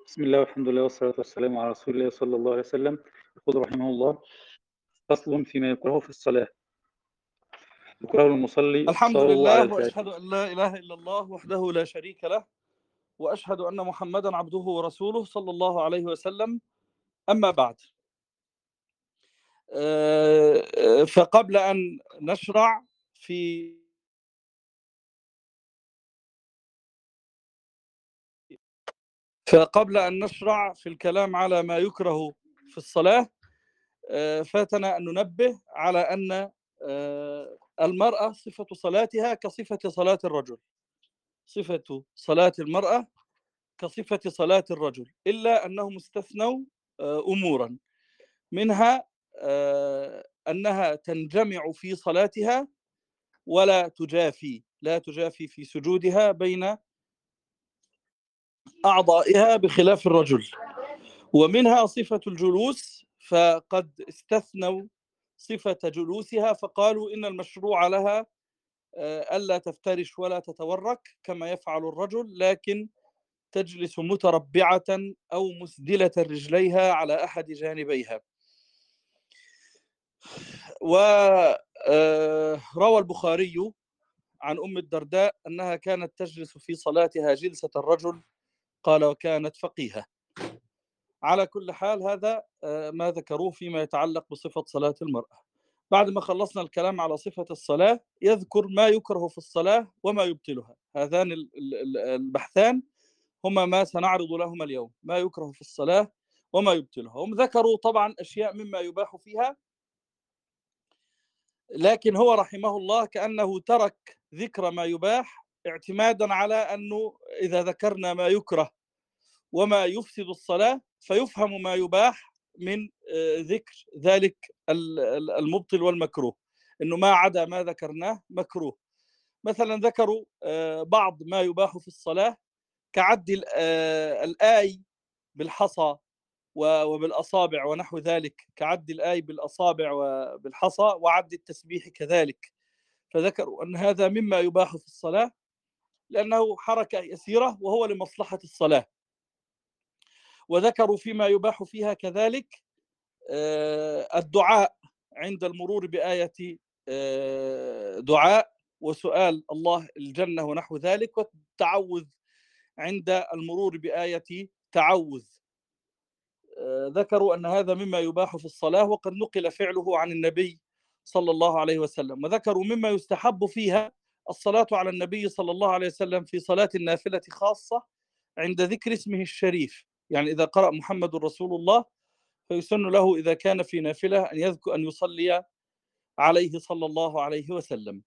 بسم الله والحمد لله والصلاة والسلام على رسول الله صلى الله عليه وسلم. يقول رحمه الله: فصل فيما يكره في الصلاة. يكره المصلي الحمد اختصاره على لله وأشهد الفاتحة. أن لا إله إلا الله وحده لا شريك له، وأشهد أن محمدا عبده ورسوله صلى الله عليه وسلم. أما بعد، فقبل أن نشرع في الكلام على ما يكره في الصلاة، فاتنا أن ننبه على أن المرأة صفة صلاتها كصفة صلاة الرجل، صفة صلاة المرأة كصفة صلاة الرجل، إلا أنهم استثنوا أمورا، منها أنها تنجمع في صلاتها ولا تجافي في سجودها بين أعضائها بخلاف الرجل، ومنها صفة الجلوس، فقد استثنوا صفة جلوسها فقالوا إن المشروع لها ألا تفترش ولا تتورك كما يفعل الرجل، لكن تجلس متربعة أو مسدلة رجليها على أحد جانبيها. وروى البخاري عن أم الدرداء أنها كانت تجلس في صلاتها جلسة الرجل، قال وكانت فقيهة. على كل حال، هذا ما ذكروه فيما يتعلق بصفة صلاة المرأة. بعد ما خلصنا الكلام على صفة الصلاة، يذكر ما يكره في الصلاة وما يبطلها. هذان البحثان هما ما سنعرض لهما اليوم، ما يكره في الصلاة وما يبطلها. هم ذكروا طبعا أشياء مما يباح فيها، لكن هو رحمه الله كأنه ترك ذكر ما يباح اعتمادا على أنه إذا ذكرنا ما يكره وما يفسد الصلاة فيفهم ما يباح من ذكر ذلك المبطل والمكروه، أنه ما عدا ما ذكرناه مكروه. مثلا ذكروا بعض ما يباح في الصلاة كعد الآي بالحصى وبالأصابع ونحو ذلك، كعد الآي بالأصابع وبالحصى، وعد التسبيح كذلك. فذكروا أن هذا مما يباح في الصلاة لأنه حركة يسيرة وهو لمصلحة الصلاة. وذكروا فيما يباح فيها كذلك الدعاء عند المرور بآية دعاء وسؤال الله الجنة ونحو ذلك، والتعوذ عند المرور بآية تعوذ. ذكروا أن هذا مما يباح في الصلاة، وقد نقل فعله عن النبي صلى الله عليه وسلم. وذكروا مما يستحب فيها الصلاة على النبي صلى الله عليه وسلم في صلاة النافلة خاصة عند ذكر اسمه الشريف، يعني إذا قرأ محمد رسول الله فيسن له إذا كان في نافلة أن يذكر أن يصلي عليه صلى الله عليه وسلم.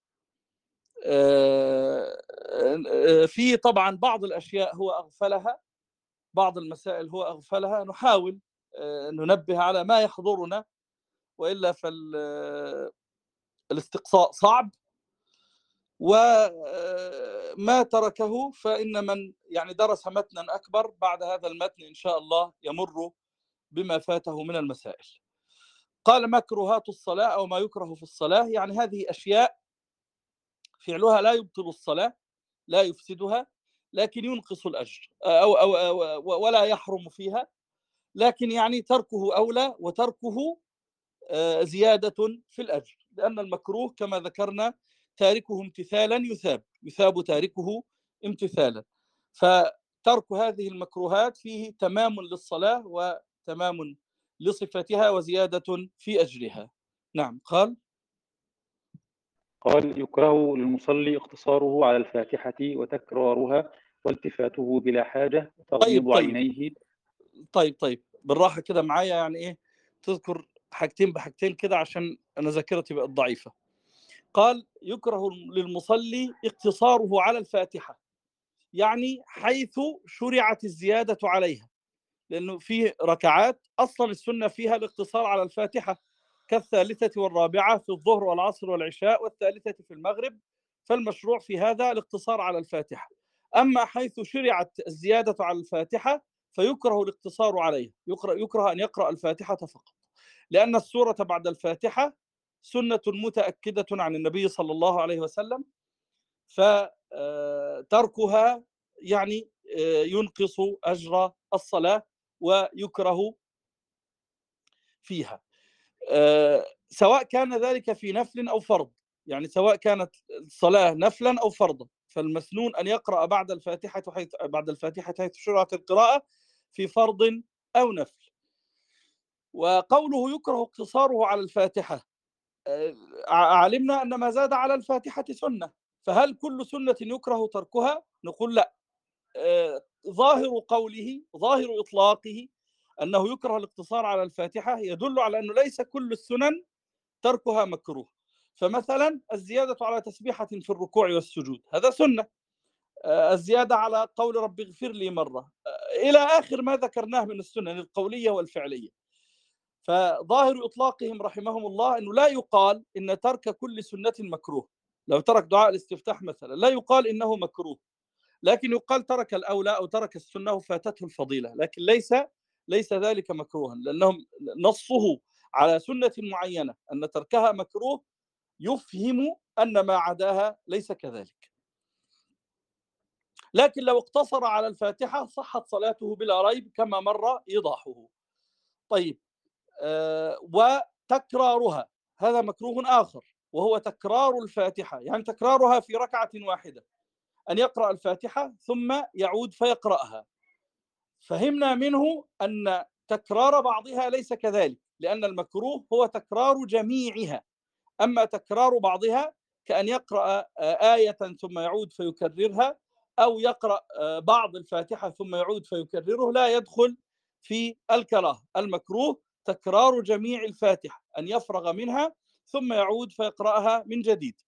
في طبعا بعض الأشياء هو أغفلها، بعض المسائل هو أغفلها، نحاول ننبه على ما يحضرنا، وإلا فالاستقصاء صعب، وما تركه فإن من يعني درس متنا أكبر بعد هذا المتن إن شاء الله يمر بما فاته من المسائل. قال مكروهات الصلاة أو ما يكره في الصلاة، يعني هذه أشياء فعلها لا يبطل الصلاة، لا يفسدها، لكن ينقص الأجر أو ولا يحرم فيها، لكن يعني تركه أولى، وتركه زيادة في الأجر، لأن المكروه كما ذكرنا تاركه امتثالا يثاب تاركه امتثالا. فترك هذه المكروهات فيه تمام للصلاة وتمام لصفتها وزيادة في أجرها. نعم. قال يكره للمصلي اختصاره على الفاتحة وتكرارها والتفاته بلا حاجة وتغميض عينيه. طيب بالراحة كده معايا، يعني إيه تذكر حاجتين بحاجتين كده عشان أنا ذاكرتي بقت ضعيفة. قال يكره للمصلي اقتصاره على الفاتحة، يعني حيث شرعت الزيادة عليها، لأنه في ركعات أصلا السنة فيها الاقتصار على الفاتحة، كالثالثة والرابعة في الظهر والعصر والعشاء، والثالثة في المغرب، فالمشروع في هذا الاقتصار على الفاتحة. أما حيث شرعت الزيادة على الفاتحة فيكره الاقتصار عليها، يكره أن يقرأ الفاتحة فقط، لأن السورة بعد الفاتحة سنة متأكدة عن النبي صلى الله عليه وسلم، فتركها يعني ينقص أجر الصلاة ويكره فيها، سواء كان ذلك في نفل أو فرض. يعني سواء كانت الصلاة نفلا أو فرضا، فالمسنون أن يقرأ بعد الفاتحة حيث شرعت القراءة في فرض أو نفل. وقوله يكره اقتصاره على الفاتحة، علمنا أن ما زاد على الفاتحة سنة، فهل كل سنة يكره تركها؟ نقول لا. ظاهر قوله، ظاهر إطلاقه أنه يكره الاقتصار على الفاتحة يدل على أنه ليس كل السنن تركها مكروه. فمثلا الزيادة على تسبيحة في الركوع والسجود هذا سنة، الزيادة على قول رب اغفر لي مرة، إلى آخر ما ذكرناه من السنن القولية والفعلية. فظاهر إطلاقهم رحمهم الله أنه لا يقال إن ترك كل سنة مكروه. لو ترك دعاء الاستفتاح مثلا لا يقال إنه مكروه، لكن يقال ترك الأولى أو ترك السنة وفاتته الفضيلة، لكن ليس ذلك مكروها، لأنهم نصه على سنة معينة أن تركها مكروه يفهم أن ما عداها ليس كذلك. لكن لو اقتصر على الفاتحة صحت صلاته بلا ريب كما مر إيضاحه. طيب، وتكرارها هذا مكروه آخر، وهو تكرار الفاتحة، يعني تكرارها في ركعة واحدة، أن يقرأ الفاتحة ثم يعود فيقرأها. فهمنا منه أن تكرار بعضها ليس كذلك، لأن المكروه هو تكرار جميعها، أما تكرار بعضها كأن يقرأ آية ثم يعود فيكررها، أو يقرأ بعض الفاتحة ثم يعود فيكرره، لا يدخل في الكراهة. المكروه تكرار جميع الفاتحة، أن يفرغ منها ثم يعود فيقرأها من جديد.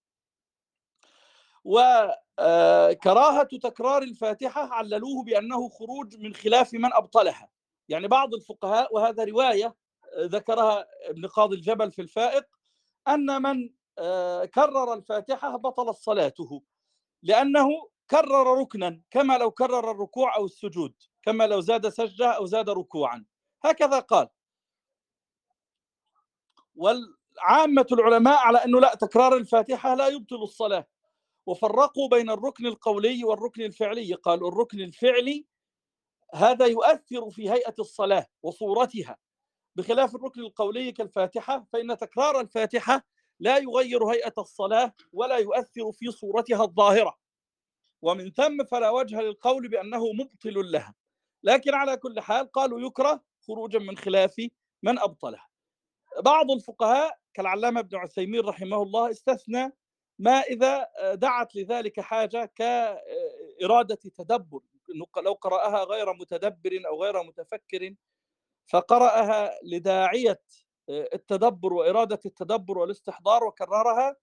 وكراهة تكرار الفاتحة عللوه بأنه خروج من خلاف من أبطلها. يعني بعض الفقهاء، وهذا رواية ذكرها ابن قاضي الجبل في الفائق، أن من كرر الفاتحة بطلت صلاته، لأنه كرر ركنا كما لو كرر الركوع أو السجود، كما لو زاد سجدة أو زاد ركوعا، هكذا قال. والعامة العلماء على أنه لا، تكرار الفاتحة لا يبطل الصلاة، وفرقوا بين الركن القولي والركن الفعلي. قالوا الركن الفعلي هذا يؤثر في هيئة الصلاة وصورتها، بخلاف الركن القولي كالفاتحة، فإن تكرار الفاتحة لا يغير هيئة الصلاة ولا يؤثر في صورتها الظاهرة، ومن ثم فلا وجه للقول بأنه مبطل لها. لكن على كل حال قالوا يكره خروجا من خلاف من أبطلها. بعض الفقهاء كالعلامة ابن عثيمين رحمه الله استثنى ما إذا دعت لذلك حاجة كإرادة تدبر، لو قرأها غير متدبر أو غير متفكر فقرأها لداعية التدبر وإرادة التدبر والاستحضار وكررها،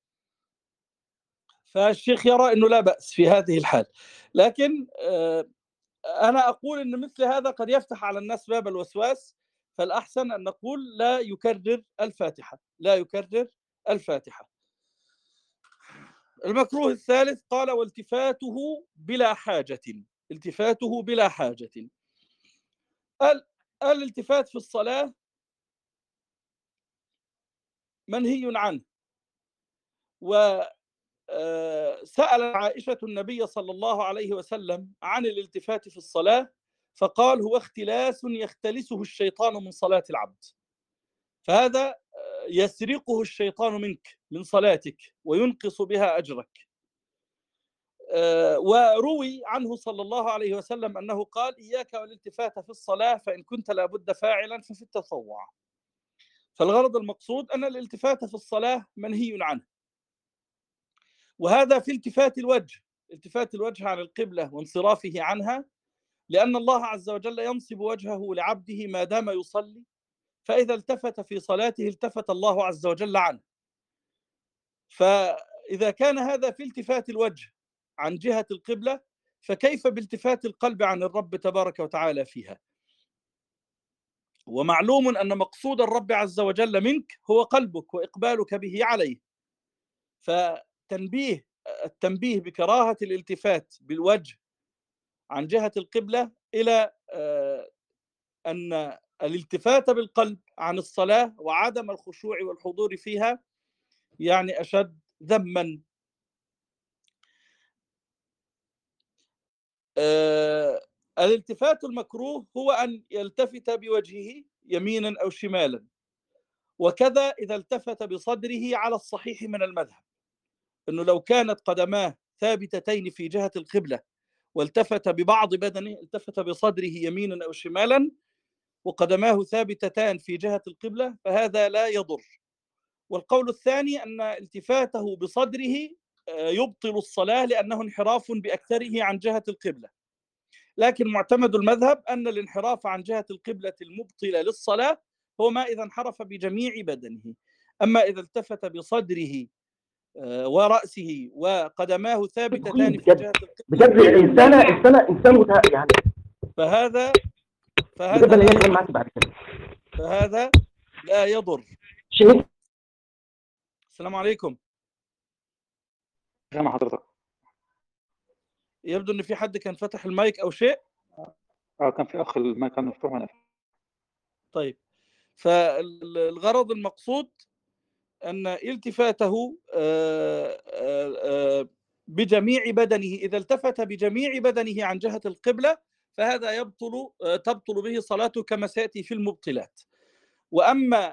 فالشيخ يرى أنه لا بأس في هذه الحال. لكن أنا أقول أن مثل هذا قد يفتح على الناس باب الوسواس، فالأحسن أن نقول لا يكرر الفاتحة، لا يكرر الفاتحة. المكروه الثالث قال والتفاته بلا حاجة. التفاته بلا حاجة، الالتفات في الصلاة منهي عنه. وسأل عائشة النبي صلى الله عليه وسلم عن الالتفات في الصلاة، فقال هو اختلاس يختلسه الشيطان من صلاة العبد، فهذا يسرقه الشيطان منك من صلاتك وينقص بها أجرك. وروي عنه صلى الله عليه وسلم أنه قال إياك والالتفات في الصلاة فإن كنت لابد فاعلا ففي التطوع. فالغرض المقصود أن الالتفات في الصلاة منهي عنه، وهذا في التفات الوجه، التفات الوجه عن القبلة وانصرافه عنها، لأن الله عز وجل ينصب وجهه لعبده ما دام يصلي، فإذا التفت في صلاته التفت الله عز وجل عنه. فإذا كان هذا في التفات الوجه عن جهة القبلة، فكيف بالتفات القلب عن الرب تبارك وتعالى فيها؟ ومعلوم أن مقصود الرب عز وجل منك هو قلبك وإقبالك به عليه. التنبيه بكراهة الالتفات بالوجه عن جهة القبلة إلى أن الالتفات بالقلب عن الصلاة وعدم الخشوع والحضور فيها يعني أشد ذما. الالتفات المكروه هو أن يلتفت بوجهه يمينا أو شمالا، وكذا إذا التفت بصدره على الصحيح من المذهب، أنه لو كانت قدماه ثابتتين في جهة القبلة والتفت ببعض بدنه، التفت بصدره يمينا أو شمالا وقدماه ثابتتان في جهة القبلة، فهذا لا يضر. والقول الثاني أن التفاته بصدره يبطل الصلاة لأنه انحراف بأكثره عن جهة القبلة، لكن معتمد المذهب أن الانحراف عن جهة القبلة المبطلة للصلاة هو ما إذا انحرف بجميع بدنه. أما إذا التفت بصدره ورأسه وقدماه ثابتتان في جهة القبلة بجد إنسان يعني فهذا لا يضر. السلام عليكم. سامع حضرتك. يبدو ان في حد كان فتح المايك او شيء. كان في اخ المايك كان مفتوح وانا. طيب، فالغرض المقصود ان التفاته بجميع بدنه، اذا التفت بجميع بدنه عن جهة القبلة فهذا تبطل به صلاته كما سيأتي في المبطلات. واما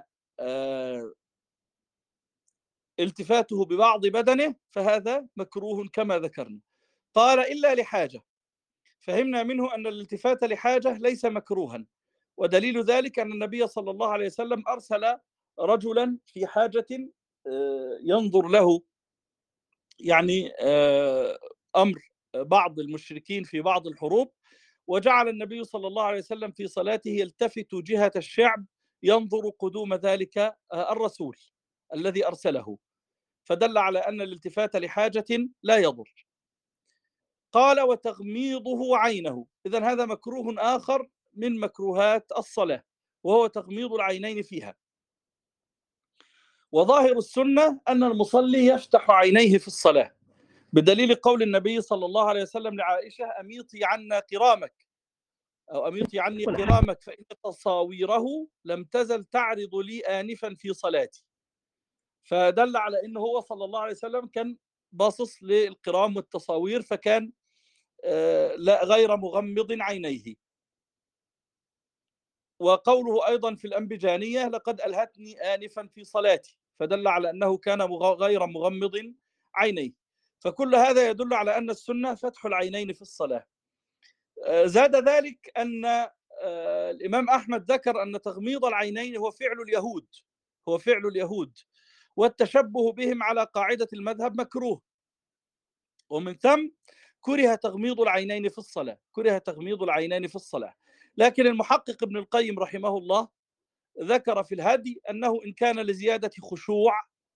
التفاته ببعض بدنه فهذا مكروه كما ذكرنا. قال إلا لحاجة، فهمنا منه أن الالتفات لحاجة ليس مكروها، ودليل ذلك أن النبي صلى الله عليه وسلم أرسل رجلا في حاجة ينظر له يعني أمر بعض المشركين في بعض الحروب، وجعل النبي صلى الله عليه وسلم في صلاته يلتفت جهة الشعب ينظر قدوم ذلك الرسول الذي أرسله، فدل على أن الالتفات لحاجة لا يضر. قال وتغميضه عينه، إذن هذا مكروه آخر من مكروهات الصلاة، وهو تغميض العينين فيها. وظاهر السنة أن المصلي يفتح عينيه في الصلاة، بدليل قول النبي صلى الله عليه وسلم لعائشة أميطي عنا قرامك، أو أميطي عني قرامك فإن تصاويره لم تزل تعرض لي آنفا في صلاتي. فدل على أنه هو صلى الله عليه وسلم كان باصص للقرام والتصاوير، فكان لا غير مغمض عينيه. وقوله أيضا في الأنبجانية لقد ألهتني آنفا في صلاتي، فدل على أنه كان غير مغمض عينيه. فكل هذا يدل على أن السنة فتح العينين في الصلاة. زاد ذلك أن الإمام أحمد ذكر أن تغميض العينين هو فعل اليهود، والتشبه بهم على قاعدة المذهب مكروه، ومن ثم كره تغميض العينين في الصلاة. لكن المحقق ابن القيم رحمه الله ذكر في الهدي أنه إن كان لزيادة خشوع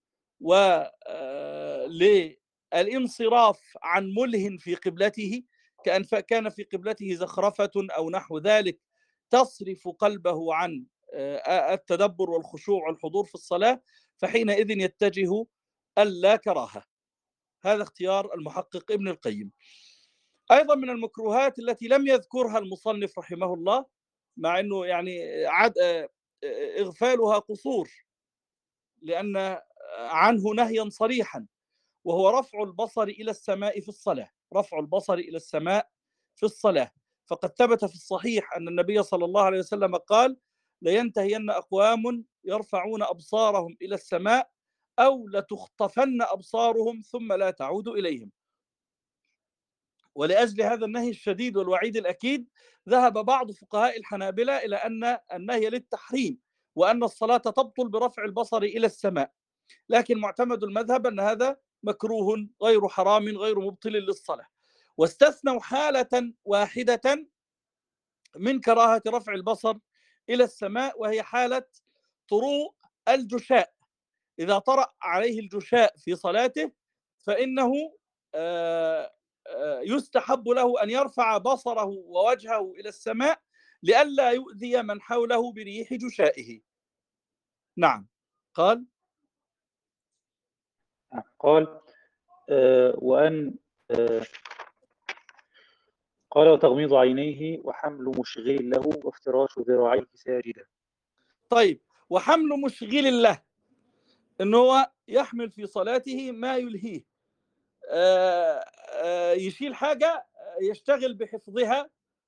وللانصراف عن مله في قبلته، كأن كان في قبلته زخرفة أو نحو ذلك تصرف قلبه عن التدبر والخشوع والحضور في الصلاة، فحينئذ يتجه ألا كراهة. هذا اختيار المحقق ابن القيم. أيضا من المكروهات التي لم يذكرها المصنف رحمه الله، مع أنه يعني إغفالها قصور لأن عنه نهيا صريحا، وهو رفع البصر إلى السماء في الصلاة. فقد ثبت في الصحيح أن النبي صلى الله عليه وسلم قال لينتهين أقوام يرفعون أبصارهم إلى السماء أو لتخطفن أبصارهم ثم لا تعود إليهم. ولأجل هذا النهي الشديد والوعيد الأكيد ذهب بعض فقهاء الحنابلة إلى أن النهي للتحريم، وأن الصلاة تبطل برفع البصر إلى السماء، لكن معتمد المذهب أن هذا مكروه غير حرام غير مبطل للصلاة. واستثنوا حالة واحدة من كراهة رفع البصر إلى السماء، وهي حالة طروء الجشاء. إذا طرأ عليه الجشاء في صلاته فإنه يستحب له أن يرفع بصره ووجهه إلى السماء لئلا يؤذي من حوله بريح جشائه. نعم. قال قال وتغميض عينيه وحمل مشغل له وافتراش ذراعيه ساجدا. طيب، وحمل مشغل له إنه هو يحمل في صلاته ما يلهيه، يشيل حاجة يشتغل بحفظها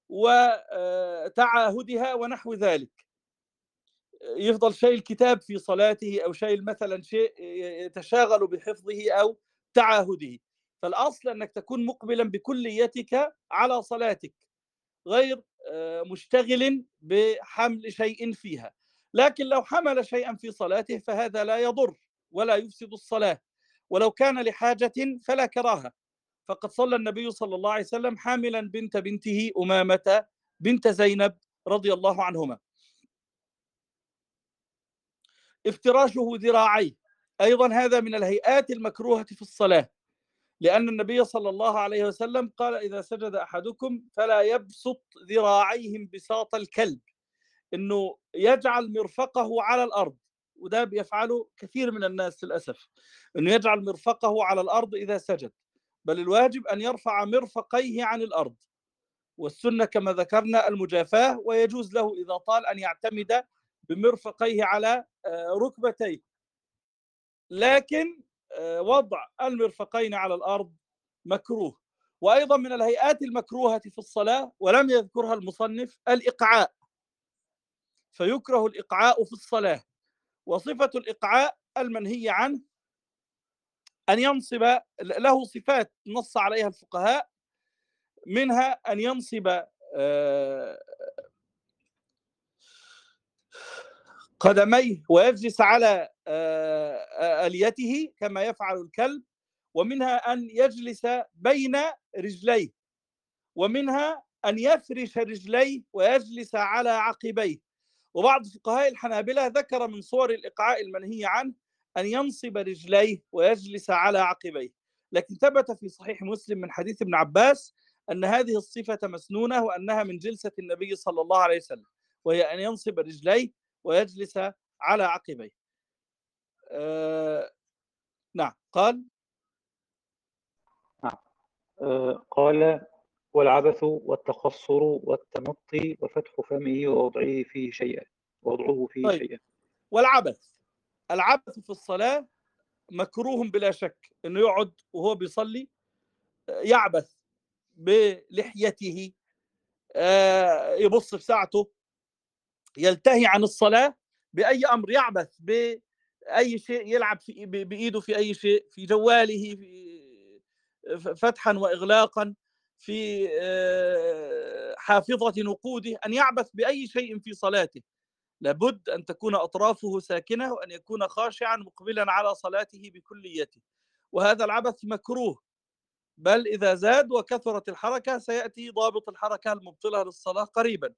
وتعاهدها ونحو ذلك، يفضل شايل كتاب في صلاته أو شايل مثلا شيء يتشاغل بحفظه أو تعاهده. فالأصل أنك تكون مقبلا بكليتك على صلاتك غير مشتغل بحمل شيء فيها. لكن لو حمل شيئا في صلاته فهذا لا يضر ولا يفسد الصلاة، ولو كان لحاجة فلا كراهة. فقد صلى النبي صلى الله عليه وسلم حاملا بنت بنته أمامة بنت زينب رضي الله عنهما. افتراشه ذراعيه أيضا هذا من الهيئات المكروهة في الصلاة، لأن النبي صلى الله عليه وسلم قال: إذا سجد أحدكم فلا يبسط ذراعيه انبساط الكلب، إنه يجعل مرفقه على الأرض. وده بيفعله كثير من الناس للأسف، إنه يجعل مرفقه على الأرض إذا سجد، بل الواجب أن يرفع مرفقيه عن الأرض. والسنة كما ذكرنا المجافاة، ويجوز له إذا طال أن يعتمد بمرفقيه على ركبتيه، لكن وضع المرفقين على الأرض مكروه. وأيضا من الهيئات المكروهة في الصلاة ولم يذكرها المصنف الإقعاء، فيكره الإقعاء في الصلاة. وصفة الإقعاء المنهي عنه أن ينصب له صفات نص عليها الفقهاء، منها أن ينصب قدميه ويجلس على أليته كما يفعل الكلب، ومنها أن يجلس بين رجليه، ومنها أن يفرش رجليه ويجلس على عقبيه. وبعض فقهاء الحنابلة ذكر من صور الإقعاء المنهي عنه أن ينصب رجليه ويجلس على عقبيه. لكن ثبت في صحيح مسلم من حديث ابن عباس أن هذه الصفة مسنونة، وأنها من جلسة النبي صلى الله عليه وسلم، وهي أن ينصب رجليه ويجلس على عقبيه. نعم. قال قال: والعبث والتخصر والتمطي وفتح فمه ووضعه فيه شيئا طيب. شيئا. العبث في الصلاة مكروه بلا شك، انه يقعد وهو بيصلي يعبث بلحيته، يبص في ساعته، يلتهي عن الصلاة بأي أمر، يعبث بأي شيء، يلعب بإيده في أي شيء، في جواله، فتحا وإغلاقا، في حافظة نقوده، أن يعبث بأي شيء في صلاته. لابد أن تكون أطرافه ساكنة، وأن يكون خاشعا مقبلا على صلاته بكليته. وهذا العبث مكروه، بل إذا زاد وكثرت الحركة سيأتي ضابط الحركة المبطلة للصلاة قريبا.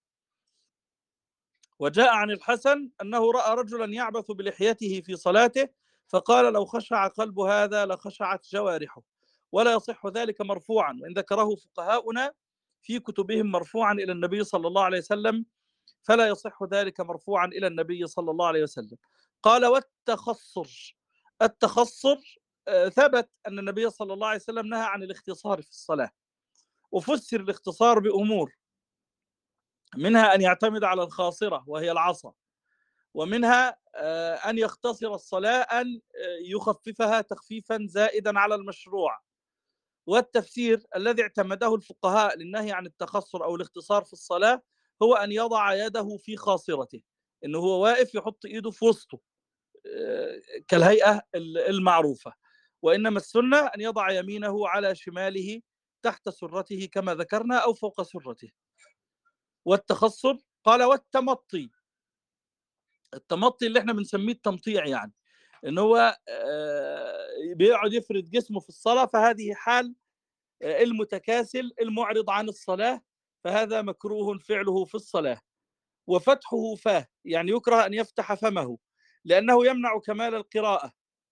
وجاء عن الحسن أنه رأى رجلا يعبث بلحيته في صلاته، فقال: لو خشع قلب هذا لخشعت جوارحه. ولا يصح ذلك مرفوعا، وإن ذكره فقهاؤنا في كتبهم مرفوعا إلى النبي صلى الله عليه وسلم فلا يصح ذلك مرفوعا إلى النبي صلى الله عليه وسلم. قال: والتخصر. التخصر ثبت أن النبي صلى الله عليه وسلم نهى عن الاختصار في الصلاة، وفسر الاختصار بأمور، منها أن يعتمد على الخاصرة وهي العصا، ومنها أن يختصر الصلاة، أن يخففها تخفيفا زائدا على المشروع. والتفسير الذي اعتمده الفقهاء للنهي عن التخصر أو الاختصار في الصلاة هو أن يضع يده في خاصرته، إنه هو واقف يحط إيده في وسطه كالهيئة المعروفة. وإنما السنة أن يضع يمينه على شماله تحت سرته كما ذكرنا، أو فوق سرته. والتخصر قال: والتمطي. التمطي اللي احنا بنسميه التمطيع، يعني إن هو بيقعد يفرد جسمه في الصلاة، فهذه حال المتكاسل المعرض عن الصلاة، فهذا مكروه فعله في الصلاة. وفتحه فاه، يعني يكره أن يفتح فمه لأنه يمنع كمال القراءة.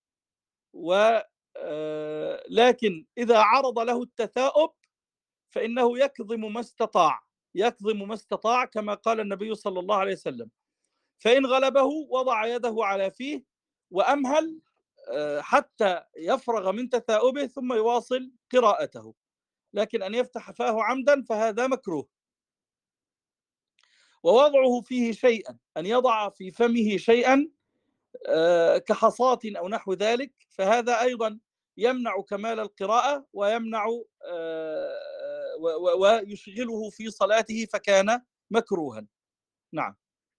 لكن إذا عرض له التثاؤب فإنه يكظم ما استطاع كما قال النبي صلى الله عليه وسلم. فإن غلبه وضع يده على فيه وأمهل حتى يفرغ من تثاؤبه ثم يواصل قراءته. لكن أن يفتح فاه عمدا فهذا مكروه. ووضعه فيه شيئا، أن يضع في فمه شيئا كحصاة أو نحو ذلك، فهذا أيضا يمنع كمال القراءة ويمنع ويشغله في صلاته فكان مكروها. نعم.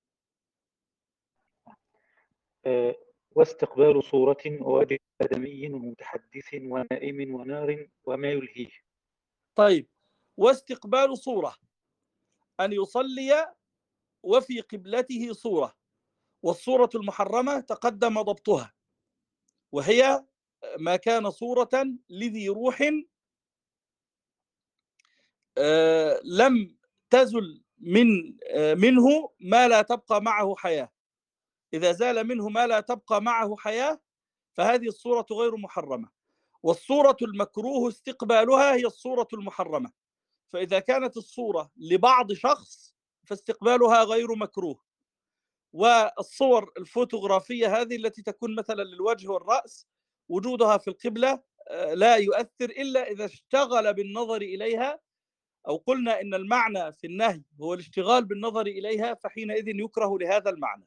واستقبال صورة ووجه آدمي ومتحدث ونائم ونار وما يلهيه. طيب، واستقبال صورة أن يصلي وفي قبلته صورة، والصورة المحرمة تقدم ضبطها، وهي ما كان صورة لذي روح لم تزل منه ما لا تبقى معه حياة. إذا زال منه ما لا تبقى معه حياة فهذه الصورة غير محرمة. والصورة المكروه استقبالها هي الصورة المحرمة. فإذا كانت الصورة لبعض شخص فاستقبالها غير مكروه. والصور الفوتوغرافية هذه التي تكون مثلا للوجه والرأس وجودها في القبلة لا يؤثر إلا إذا اشتغل بالنظر إليها، أو قلنا إن المعنى في النهي هو الاشتغال بالنظر إليها، فحينئذ يكره لهذا المعنى.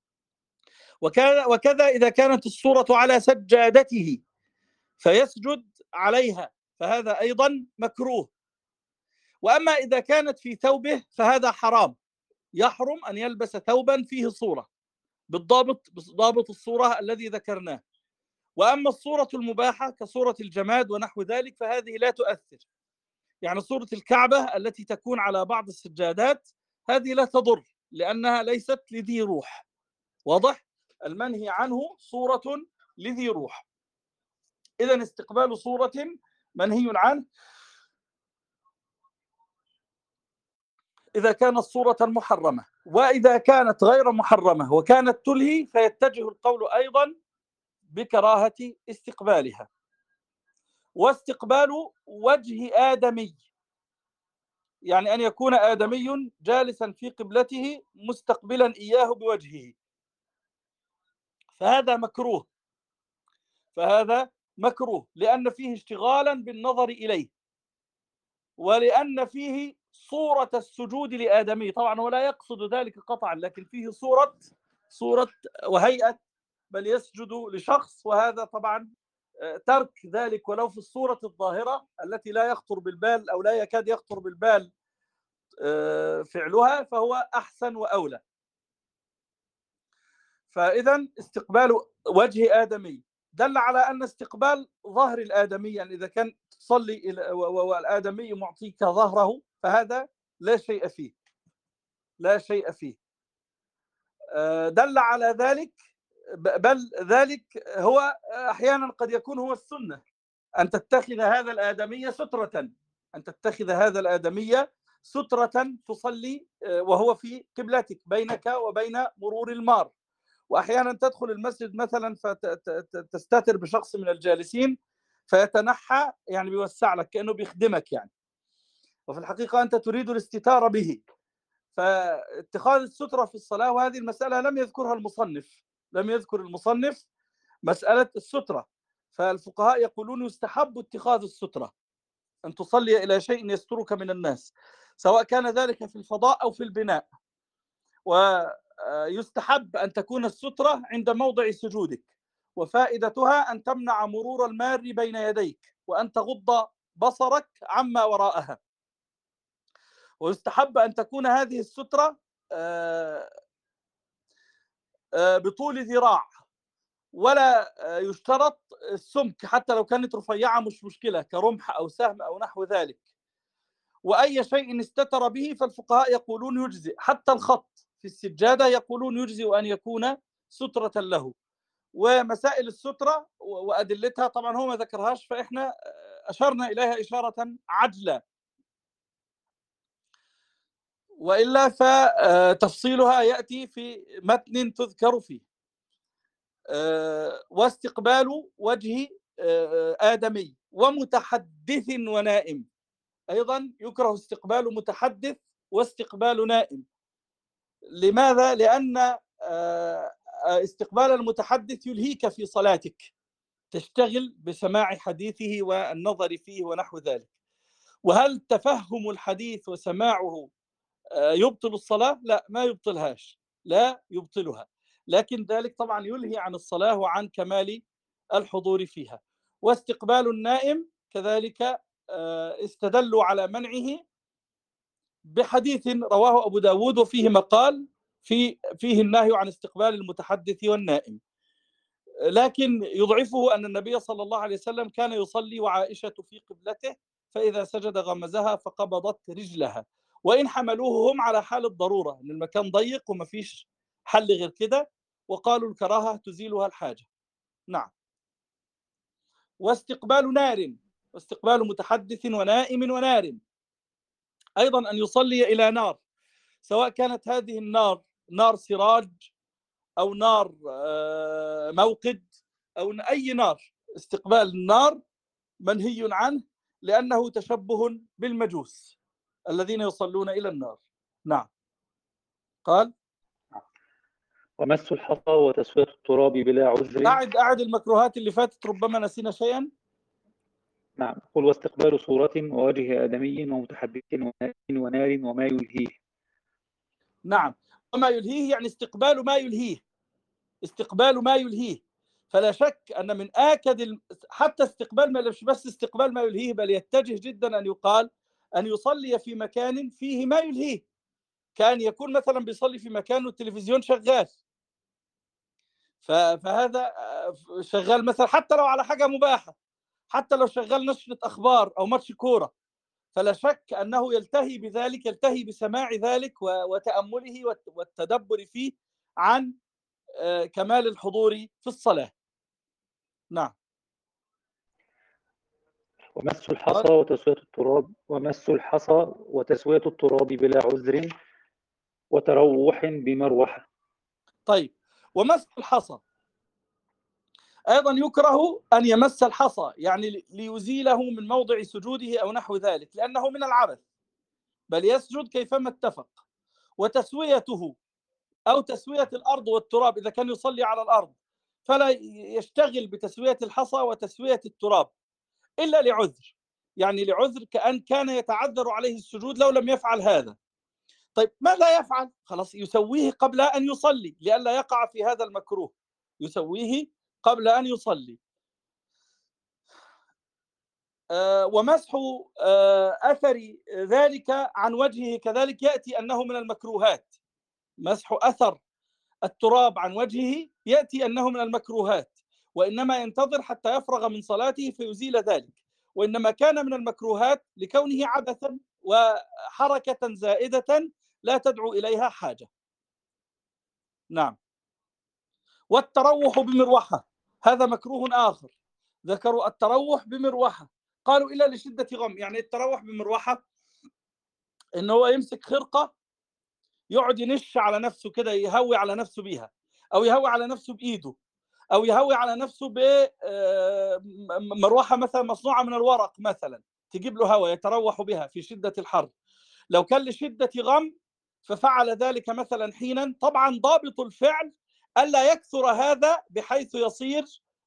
وكذا إذا كانت الصورة على سجادته فيسجد عليها فهذا أيضا مكروه. وأما إذا كانت في ثوبه فهذا حرام، يحرم أن يلبس ثوبا فيه صورة بضابط الصورة الذي ذكرناه. وأما الصورة المباحة كصورة الجماد ونحو ذلك فهذه لا تؤثر. يعني صورة الكعبة التي تكون على بعض السجادات هذه لا تضر لأنها ليست لذي روح. واضح؟ المنهي عنه صورة لذي روح. إذن استقبال صورة منهي عنه إذا كانت صورة محرمة. وإذا كانت غير محرمة وكانت تلهي فيتجه القول أيضا بكراهة استقبالها. واستقبال وجه آدمي، يعني أن يكون آدمي جالسا في قبلته مستقبلا إياه بوجهه، فهذا مكروه. لأن فيه اشتغالا بالنظر إليه، ولأن فيه صورة السجود لآدمي. طبعا هو لا يقصد ذلك قطعا، لكن فيه صورة وهيئة بل يسجد لشخص، وهذا طبعا ترك ذلك ولو في الصورة الظاهرة التي لا يخطر بالبال أو لا يكاد يخطر بالبال فعلها فهو أحسن وأولى. فإذا استقبال وجه آدمي دل على أن استقبال ظهر الآدمي، يعني إذا كان تصلي والآدمي معطيك ظهره فهذا لا شيء فيه. دل على ذلك، بل ذلك هو أحيانا قد يكون هو السنة أن تتخذ هذا الآدمي سترة تصلي وهو في قبلتك بينك وبين مرور المار. وأحيانا تدخل المسجد مثلا فتستتر بشخص من الجالسين فيتنحى، يعني بيوسع لك كأنه بيخدمك يعني، وفي الحقيقة أنت تريد الاستتارة به. فاتخاذ السترة في الصلاة، وهذه المسألة لم يذكر المصنف مسألة السترة. فالفقهاء يقولون يستحب اتخاذ السترة، أن تصلي إلى شيء يسترك من الناس، سواء كان ذلك في الفضاء أو في البناء. ويستحب أن تكون السترة عند موضع سجودك، وفائدتها أن تمنع مرور المار بين يديك وأن تغض بصرك عما وراءها. ويستحب أن تكون هذه السترة بطول ذراع، ولا يشترط السمك، حتى لو كانت رفيعة مش مشكلة كرمح أو سهم أو نحو ذلك. وأي شيء استتر به فالفقهاء يقولون يجزئ، حتى الخط في السجادة يقولون يجزئ أن يكون سترة له. ومسائل السترة وأدلتها طبعا هو ما ذكرهاش، فإحنا أشرنا إليها إشارة عجلة، وإلا فتفصيلها يأتي في متن تذكر فيه. واستقبال وجه آدمي ومتحدث ونائم، أيضا يكره استقبال متحدث واستقبال نائم. لماذا؟ لأن استقبال المتحدث يلهيك في صلاتك، تشتغل بسماع حديثه والنظر فيه ونحو ذلك. وهل تفهم الحديث وسماعه يبطل الصلاة؟ لا، ما يبطلهاش، لا يبطلها، لكن ذلك طبعا يلهي عن الصلاة وعن كمال الحضور فيها. واستقبال النائم كذلك استدلوا على منعه بحديث رواه أبو داود وفيه مقال فيه النهي عن استقبال المتحدث والنائم، لكن يضعفه أن النبي صلى الله عليه وسلم كان يصلي وعائشة في قبلته، فإذا سجد غمزها فقبضت رجلها، وإن حملوه هم على حال الضرورة أن المكان ضيق وما فيش حل غير كده، وقالوا الكراهة تزيلها الحاجة. نعم. واستقبال نار، واستقبال متحدث ونائم ونار، أيضا أن يصلي إلى نار، سواء كانت هذه النار نار سراج أو نار موقد أو أي نار. استقبال النار منهي عنه لأنه تشبه بالمجوس الذين يصلون إلى النار. نعم. قال ومس الحصى وتسوية التراب بلا عذر. أعد المكروهات اللي فاتت، ربما نسينا شيئا. نعم. قل واستقبال صورة ووجه آدمي ومتحدث ونار وما يلهيه. نعم. وما يلهيه يعني استقبال ما يلهيه، استقبال ما يلهيه. فلا شك أن من آكد حتى استقبال ما، مش بس استقبال ما يلهيه، بل يتجه جدا أن يقال أن يصلي في مكان فيه ما يلهيه، كان يكون مثلا بيصلي في مكان والتلفزيون شغال، فهذا شغال مثلا حتى لو على حاجة مباحة، حتى لو شغال نشرة أخبار أو ماتش كورة، فلا شك أنه يلتهي بذلك، يلتهي بسماع ذلك وتأمله والتدبر فيه عن كمال الحضور في الصلاة. نعم. ومس الحصى وتسوية التراب، ومس الحصى وتسوية التراب بلا عذر وتروح بمروحة. طيب، ومس الحصى أيضا يكره أن يمس الحصى، يعني ليزيله من موضع سجوده أو نحو ذلك، لأنه من العبث، بل يسجد كيفما اتفق. وتسويته أو تسوية الأرض والتراب، إذا كان يصلي على الأرض فلا يشتغل بتسوية الحصى وتسوية التراب إلا لعذر، يعني لعذر كأن كان يتعذر عليه السجود لو لم يفعل هذا. طيب ماذا يفعل؟ خلاص يسويه قبل أن يصلي لئلا يقع في هذا المكروه، يسويه قبل أن يصلي. ومسح أثر ذلك عن وجهه كذلك يأتي أنه من المكروهات، مسح أثر التراب عن وجهه يأتي أنه من المكروهات، وإنما ينتظر حتى يفرغ من صلاته فيزيل ذلك، وإنما كان من المكروهات لكونه عبثا وحركة زائدة لا تدعو إليها حاجة. نعم. والتروح بمروحة، هذا مكروه آخر، ذكروا التروح بمروحة، قالوا إلا لشدة غم. يعني التروح بمروحة إنه هو يمسك خرقة يقعد ينش على نفسه كده، يهوي على نفسه بيها، أو يهوي على نفسه بإيده، أو يهوي على نفسه بمروحة مثلا مصنوعة من الورق مثلا تجيب له هواء يتروح بها في شدة الحر. لو كان لشدة غم ففعل ذلك مثلا حينا، طبعا ضابط الفعل ألا يكثر هذا بحيث يصير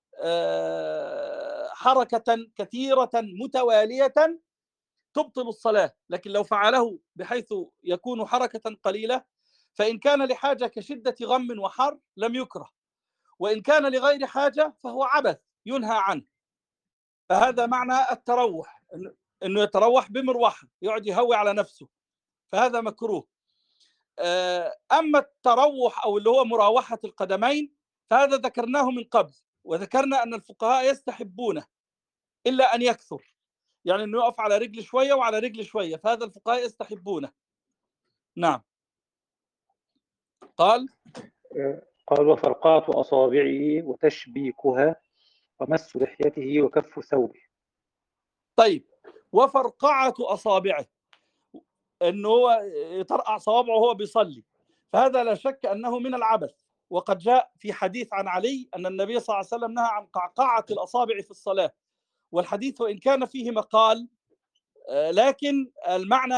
حركة كثيرة متوالية تبطل الصلاة، لكن لو فعله بحيث يكون حركة قليلة فإن كان لحاجة كشدة غم وحر لم يكره، وإن كان لغير حاجة فهو عبث ينهى عنه. فهذا معنى التروح، إنه يتروح بمروحة يقعد يهوي على نفسه، فهذا مكروه. أما التروح أو اللي هو مراوحة القدمين فهذا ذكرناه من قبل، وذكرنا أن الفقهاء يستحبونه إلا أن يكثر، يعني أنه يقف على رجل شوية وعلى رجل شوية، فهذا الفقهاء يستحبونه. نعم. قال وفرقات أصابعه وتشبيكها ومس لحيته وكف ثوبه. طيب، وفرقعة أصابعه، أنه هو يطرقع صوابعه وهو بيصلي، فهذا لا شك أنه من العبث، وقد جاء في حديث عن علي أن النبي صلى الله عليه وسلم نهى عن قعقعة الأصابع في الصلاة، والحديث وإن كان فيه مقال لكن المعنى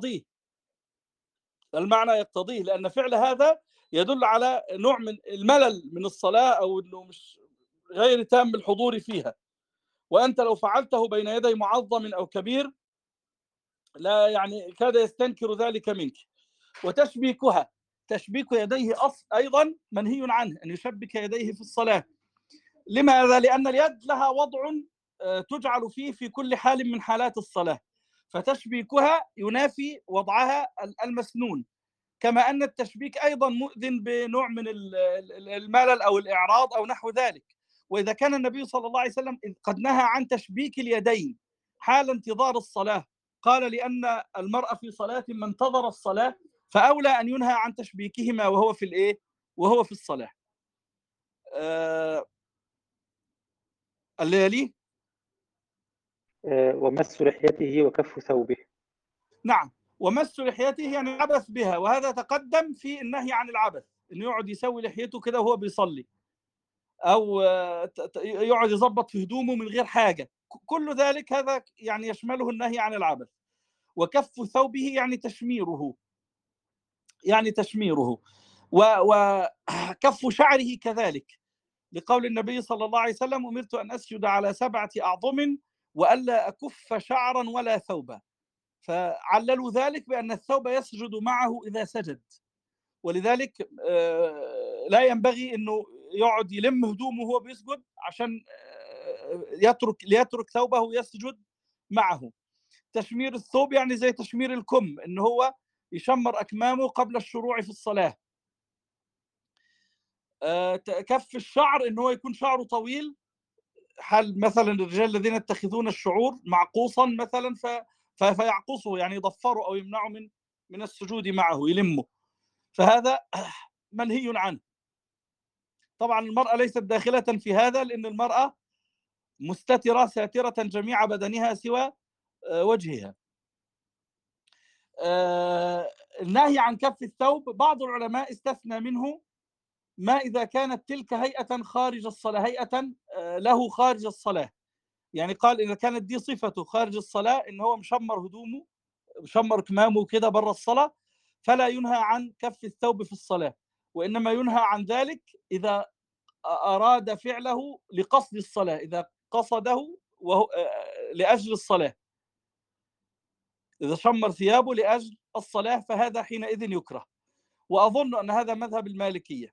يقتضيه، لأن فعل هذا يدل على نوع من الملل من الصلاة، أو أنه مش غير تام الحضور فيها، وأنت لو فعلته بين يدي معظم أو كبير لا يعني كاد يستنكر ذلك منك. وتشبيكها، تشبيك يديه أيضا منهي عنه، أن يشبك يديه في الصلاة. لماذا؟ لأن اليد لها وضع تجعل فيه في كل حال من حالات الصلاة، فتشبيكها ينافي وضعها المسنون، كما أن التشبيك أيضا مؤذن بنوع من الملل أو الإعراض أو نحو ذلك. وإذا كان النبي صلى الله عليه وسلم قد نهى عن تشبيك اليدين حال انتظار الصلاة، قال لأن المرأة في صلاة ما انتظر الصلاة، فأولى أن ينهى عن تشبيكهما وهو في الإيه؟ وهو في الصلاة. اللي يليه ومس لحيته وكف ثوبه. نعم، ومس لحيته يعني عبث بها، وهذا تقدم في النهي عن العبث، انه يقعد يسوي لحيته كده وهو بيصلي، او يقعد يظبط في هدومه من غير حاجه، كل ذلك هذا يعني يشمله النهي عن العبث. وكف ثوبه يعني تشميره، وكف شعره كذلك، لقول النبي صلى الله عليه وسلم: أمرت أن أسجد على 7 أعظم وألا أكف شعرا ولا ثوبا. فعللوا ذلك بأن الثوب يسجد معه إذا سجد، ولذلك لا ينبغي أنه يقعد يلم هدومه وهو بيسجد عشان ليترك ثوبه يسجد معه. تشمير الثوب يعني زي تشمير الكم، أنه هو يشمر أكمامه قبل الشروع في الصلاة. كف الشعر أنه هو يكون شعره طويل، حال مثلا الرجال الذين يتخذون الشعور معقوصا مثلا فيعقصه، يعني يضفره أو يمنعه من السجود معه، يلمه، فهذا منهي عنه. طبعا المرأة ليست داخلة في هذا، لأن المرأة مستترة ساترة جميع بدنها سوى وجهها. النهي عن كف الثوب بعض العلماء استثنى منه ما إذا كانت تلك هيئة خارج الصلاة، هيئة له خارج الصلاة، يعني قال إذا كانت دي صفته خارج الصلاة، إن هو مشمر هدومه مشمر كمامه كده بره الصلاة، فلا ينهى عن كف الثوب في الصلاة، وإنما ينهى عن ذلك إذا أراد فعله لقصد الصلاة، إذا قصده وهو لأجل الصلاة، إذا شمر ثيابه لأجل الصلاة فهذا حينئذ يكره. وأظن أن هذا مذهب المالكية،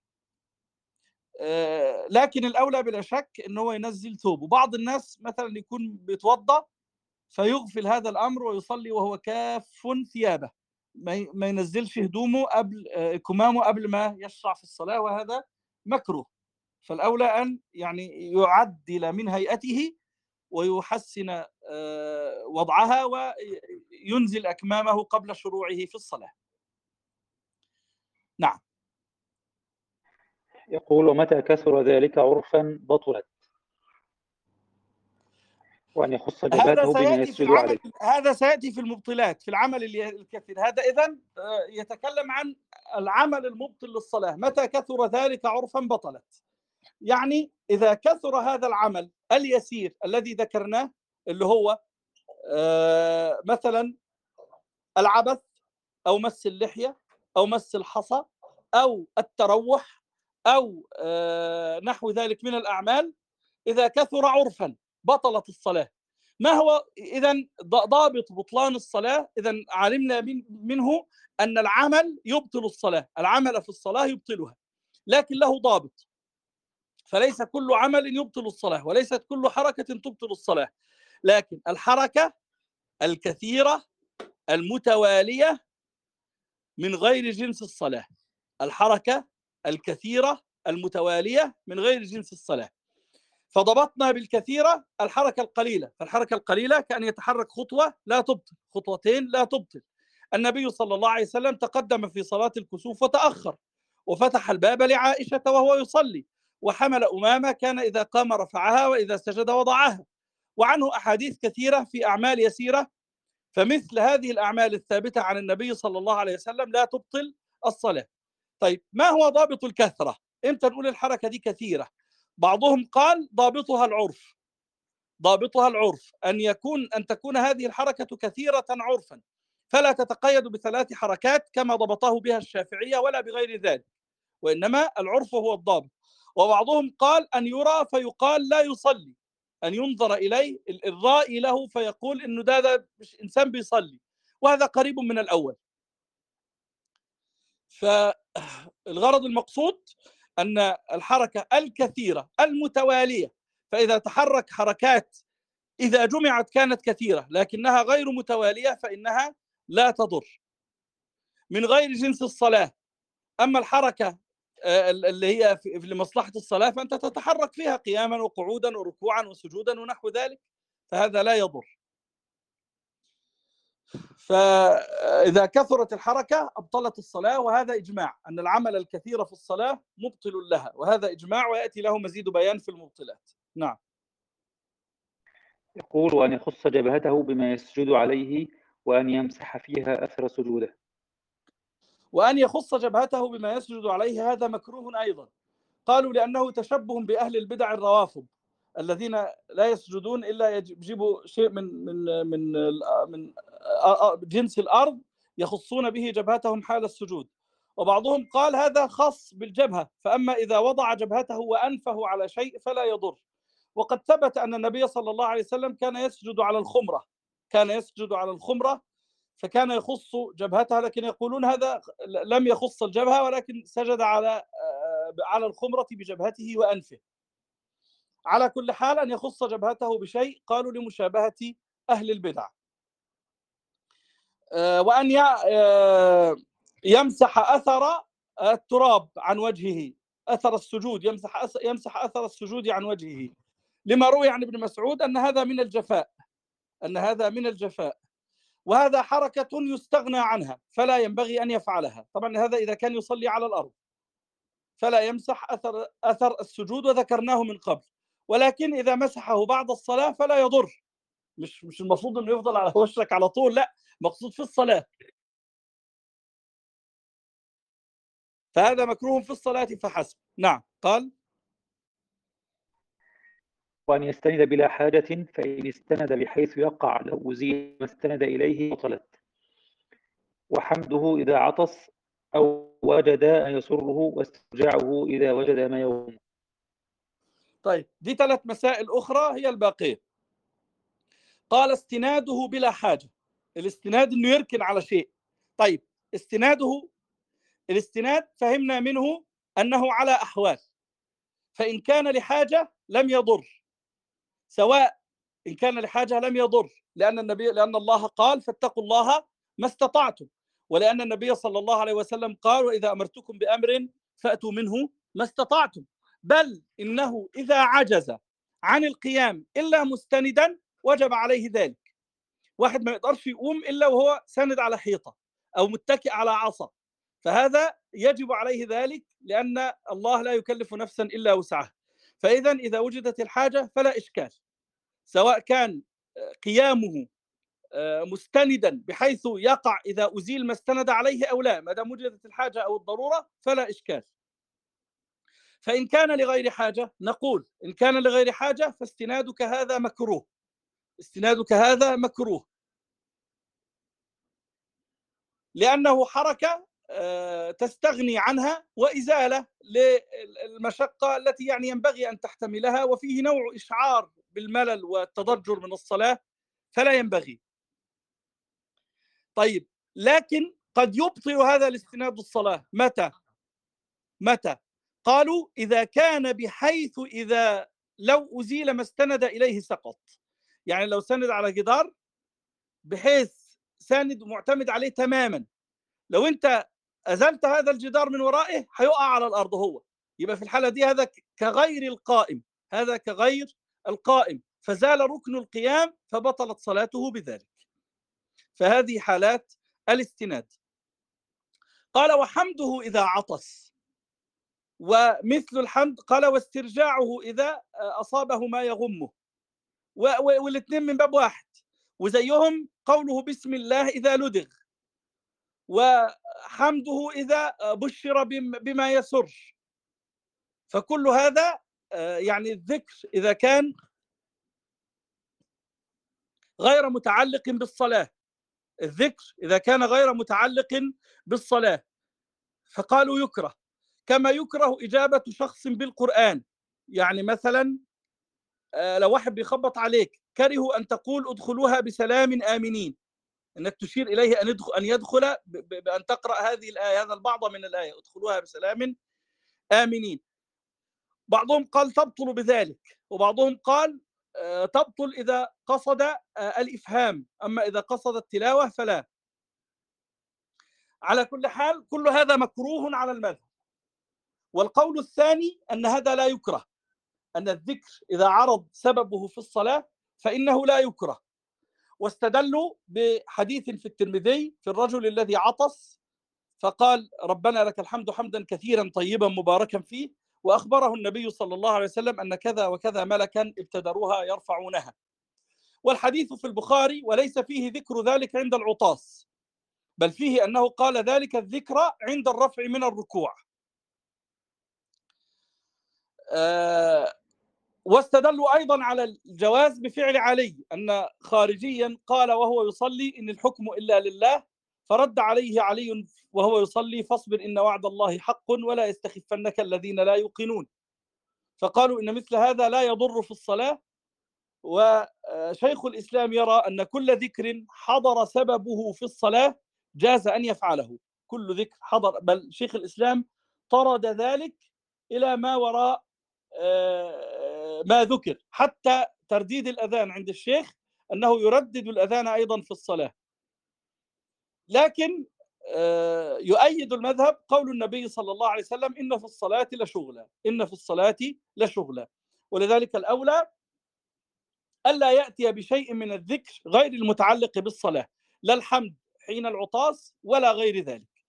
لكن الأولى بلا شك أنه ينزل ثوبه. بعض الناس مثلا يكون بيتوضأ فيغفل هذا الأمر ويصلي وهو كاف ثيابه، ما ينزلش هدومه قبل كمامه قبل ما يشرع في الصلاة، وهذا مكروه. فالأولى أن يعني يعدل من هيئته ويحسن وضعها وينزل أكمامه قبل شروعه في الصلاة. نعم. يقول: ومتى كثر ذلك عرفا بطلت، وأن يخص جبهته بما يسجد عليه. هذا سيأتي في المبطلات، في العمل الكثير. هذا إذن يتكلم عن العمل المبطل للصلاة. متى كثر ذلك عرفا بطلت، يعني إذا كثر هذا العمل اليسير الذي ذكرناه، اللي هو مثلا العبث أو مس اللحية أو مس الحصى أو التروح أو نحو ذلك من الأعمال، إذا كثر عرفا بطلت الصلاة. ما هو إذن ضابط بطلان الصلاة؟ إذن علمنا منه أن العمل يبطل الصلاة، العمل في الصلاة يبطلها، لكن له ضابط. فليس كل عمل يبطل الصلاة، وليست كل حركة تبطل الصلاة، لكن الحركة الكثيرة المتوالية من غير جنس الصلاة، الحركة الكثيرة المتوالية من غير جنس الصلاة. فضبطنا بالكثيرة الحركة القليلة، فالحركة القليلة كأن يتحرك خطوة لا تبطل، خطوتين لا تبطل. النبي صلى الله عليه وسلم تقدم في صلاة الكسوف وتأخر، وفتح الباب لعائشة وهو يصلي، وحمل أمامة كان إذا قام رفعها وإذا سجد وضعها، وعنه أحاديث كثيرة في أعمال يسيرة. فمثل هذه الأعمال الثابتة عن النبي صلى الله عليه وسلم لا تبطل الصلاة. طيب ما هو ضابط الكثرة؟ إمتى نقول الحركة دي كثيرة؟ بعضهم قال ضابطها العرف، ضابطها العرف أن تكون هذه الحركة كثيرة عرفا، فلا تتقيد ب3 حركات كما ضبطه بها الشافعية ولا بغير ذلك، وإنما العرف هو الضابط. وبعضهم قال أن يرى فيقال لا يصلي، أن ينظر إليه الرائي له فيقول إنه ده مش إنسان بيصلي، وهذا قريب من الأول. فالغرض المقصود أن الحركة الكثيرة المتوالية، فإذا تحرك حركات إذا جمعت كانت كثيرة، لكنها غير متوالية فإنها لا تضر. من غير جنس الصلاة، أما الحركة اللي هي لمصلحة الصلاة فأنت تتحرك فيها قياما وقعودا وركوعا وسجودا ونحو ذلك، فهذا لا يضر. فإذا كثرت الحركة أبطلت الصلاة، وهذا إجماع أن العمل الكثير في الصلاة مبطل لها، وهذا إجماع ويأتي له مزيد بيان في المبطلات. نعم. يقول: وأن يخص جبهته بما يسجد عليه وأن يمسح فيها أثر سجوده. وأن يخص جبهته بما يسجد عليه هذا مكروه أيضا. قالوا لأنه تشبه بأهل البدع الروافض الذين لا يسجدون إلا يجيبوا شيء من جنس الأرض يخصون به جبهتهم حال السجود. وبعضهم قال هذا خاص بالجبهة، فأما إذا وضع جبهته وأنفه على شيء فلا يضر. وقد ثبت أن النبي صلى الله عليه وسلم كان يسجد على الخمرة، فكان يخص جبهتها، لكن يقولون هذا لم يخص الجبهة ولكن سجد على الخمرة بجبهته وأنفه. على كل حال أن يخص جبهته بشيء قالوا لمشابهة أهل البدع. وأن يمسح أثر التراب عن وجهه، أثر السجود، يمسح أثر السجود عن وجهه، لما روي عن ابن مسعود أن هذا من الجفاء، وهذا حركة يستغنى عنها فلا ينبغي أن يفعلها. طبعا هذا إذا كان يصلي على الأرض فلا يمسح أثر السجود، وذكرناه من قبل. ولكن إذا مسحه بعد الصلاة فلا يضر، مش المفروض أنه يفضل على وشك على طول، لا، مقصود في الصلاة، فهذا مكروه في الصلاة فحسب. نعم. قال: وأن يستند بلا حاجة، فإن استند بحيث يقع لو أزيل ما استند إليه بطلت. وحمده إذا عطس أو وجد أن يسره، واسترجاعه إذا وجد ما يغم. طيب، دي 3 مسائل أخرى هي الباقية. قال: استناده بلا حاجة، الاستناد إنه يركن على شيء. طيب، الاستناد فهمنا منه أنه على أحوال، فإن كان لحاجة لم يضر، سواء إن كان لحاجة لم يضر، لأن الله قال: فاتقوا الله ما استطعتم، ولأن النبي صلى الله عليه وسلم قال: وإذا أمرتكم بأمر فأتوا منه ما استطعتم. بل إنه إذا عجز عن القيام إلا مستندا وجب عليه ذلك. واحد ما يقدرش يقوم إلا وهو ساند على حيطة أو متكئ على عصا، فهذا يجب عليه ذلك، لأن الله لا يكلف نفسا إلا وسعها. فإذا إذا وجدت الحاجة فلا إشكال، سواء كان قيامه مستندا بحيث يقع إذا أزيل ما استند عليه أو لا، ما دام وجدت الحاجة أو الضرورة فلا إشكال. فإن كان لغير حاجة نقول: إن كان لغير حاجة فاستنادك هذا مكروه، لأنه حركة تستغني عنها وإزالة للمشقة التي يعني ينبغي أن تحتملها، وفيه نوع إشعار بالملل والتضجر من الصلاة فلا ينبغي. طيب، لكن قد يبطل هذا الاستناد الصلاة. متى؟ قالوا: إذا كان بحيث إذا لو أزيل ما استند إليه سقط. يعني لو سند على جدار بحيث ساند معتمد عليه تماما، لو أنت أزلت هذا الجدار من ورائه هيقع على الأرض هو، يبقى في الحالة دي هذا كغير القائم، فزال ركن القيام فبطلت صلاته بذلك. فهذه حالات الاستناد. قال: وحمده إذا عطس، ومثل الحمد قال: واسترجاعه إذا أصابه ما يغمه، والاثنين من باب واحد. وزيهم قوله بسم الله إذا لدغ، وحمده إذا بشر بما يسر. فكل هذا يعني الذكر إذا كان غير متعلق بالصلاة، فقالوا يكره، كما يكره إجابة شخص بالقرآن. يعني مثلا لو واحد بيخبط عليك كرهوا أن تقول ادخلوها بسلام آمنين، أنك تشير إليه أن يدخل بأن تقرأ هذه الآية، هذا البعض من الآية، ادخلوها بسلام آمنين. بعضهم قال تبطل بذلك، وبعضهم قال تبطل إذا قصد الإفهام، أما إذا قصد التلاوة فلا. على كل حال كل هذا مكروه على المذهب. والقول الثاني أن هذا لا يكره، أن الذكر إذا عرض سببه في الصلاة فإنه لا يكره. واستدلوا بحديث في الترمذي في الرجل الذي عطس فقال ربنا لك الحمد حمدا كثيرا طيبا مباركا فيه، وأخبره النبي صلى الله عليه وسلم أن كذا وكذا ملكا ابتدروها يرفعونها. والحديث في البخاري وليس فيه ذكر ذلك عند العطاس، بل فيه أنه قال ذلك الذكر عند الرفع من الركوع. واستدلوا أيضا على الجواز بفعل علي، أن خارجيا قال وهو يصلي إن الحكم إلا لله، فرد عليه علي وهو يصلي فاصبر إن وعد الله حق ولا يستخفنك الذين لا يوقنون. فقالوا إن مثل هذا لا يضر في الصلاة. وشيخ الإسلام يرى أن كل ذكر حضر سببه في الصلاة جاز أن يفعله، كل ذكر حضر، بل شيخ الإسلام طرد ذلك إلى ما وراء ما ذكر، حتى ترديد الأذان عند الشيخ أنه يردد الأذان أيضا في الصلاة. لكن يؤيد المذهب قول النبي صلى الله عليه وسلم إن في الصلاة لشغلا، إن في الصلاة لشغلا. ولذلك الأولى ألا يأتي بشيء من الذكر غير المتعلق بالصلاة، لا الحمد حين العطاس ولا غير ذلك.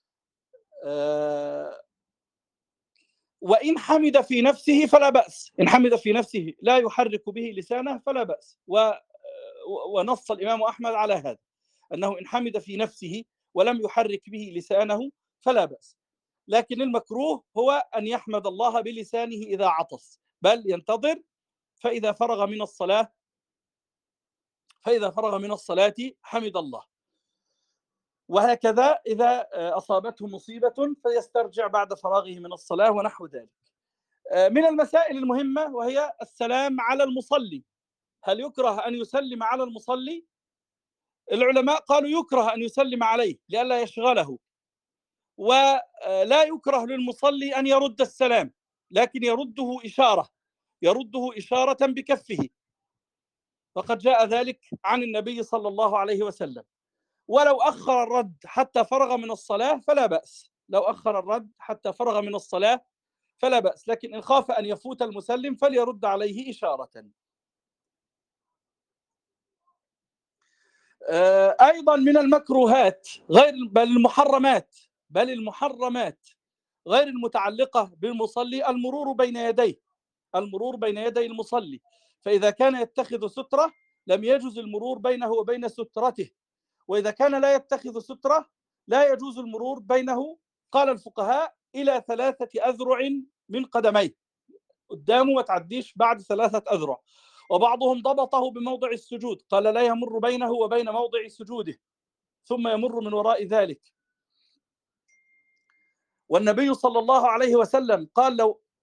وإن حمد في نفسه فلا بأس، إن حمد في نفسه لا يحرك به لسانه فلا بأس. ونص الإمام أحمد على هذا، أنه إن حمد في نفسه ولم يحرك به لسانه فلا بأس. لكن المكروه هو أن يحمد الله بلسانه إذا عطس، بل ينتظر فإذا فرغ من الصلاة حمد الله. وهكذا إذا أصابته مصيبة فيسترجع بعد فراغه من الصلاة ونحو ذلك. من المسائل المهمة وهي السلام على المصلي. هل يكره أن يسلم على المصلي؟ العلماء قالوا يكره أن يسلم عليه لئلا يشغله، ولا يكره للمصلي أن يرد السلام، لكن يرده إشارة بكفه، فقد جاء ذلك عن النبي صلى الله عليه وسلم. ولو أخر الرد حتى فرغ من الصلاة فلا بأس، لو أخر الرد حتى فرغ من الصلاة فلا بأس، لكن إن خاف أن يفوت المسلم فليرد عليه إشارة. أيضا من المكروهات بل المحرمات غير المتعلقة بالمصلي المرور بين يدي المصلي. فإذا كان يتخذ سترة لم يجوز المرور بينه وبين سترته، وإذا كان لا يتخذ سترة لا يجوز المرور بينه، قال الفقهاء، إلى 3 أذرع من قدميه، قدامه ما تعديش بعد 3 أذرع. وبعضهم ضبطه بموضع السجود، قال لا يمر بينه وبين موضع سجوده، ثم يمر من وراء ذلك. والنبي صلى الله عليه وسلم قال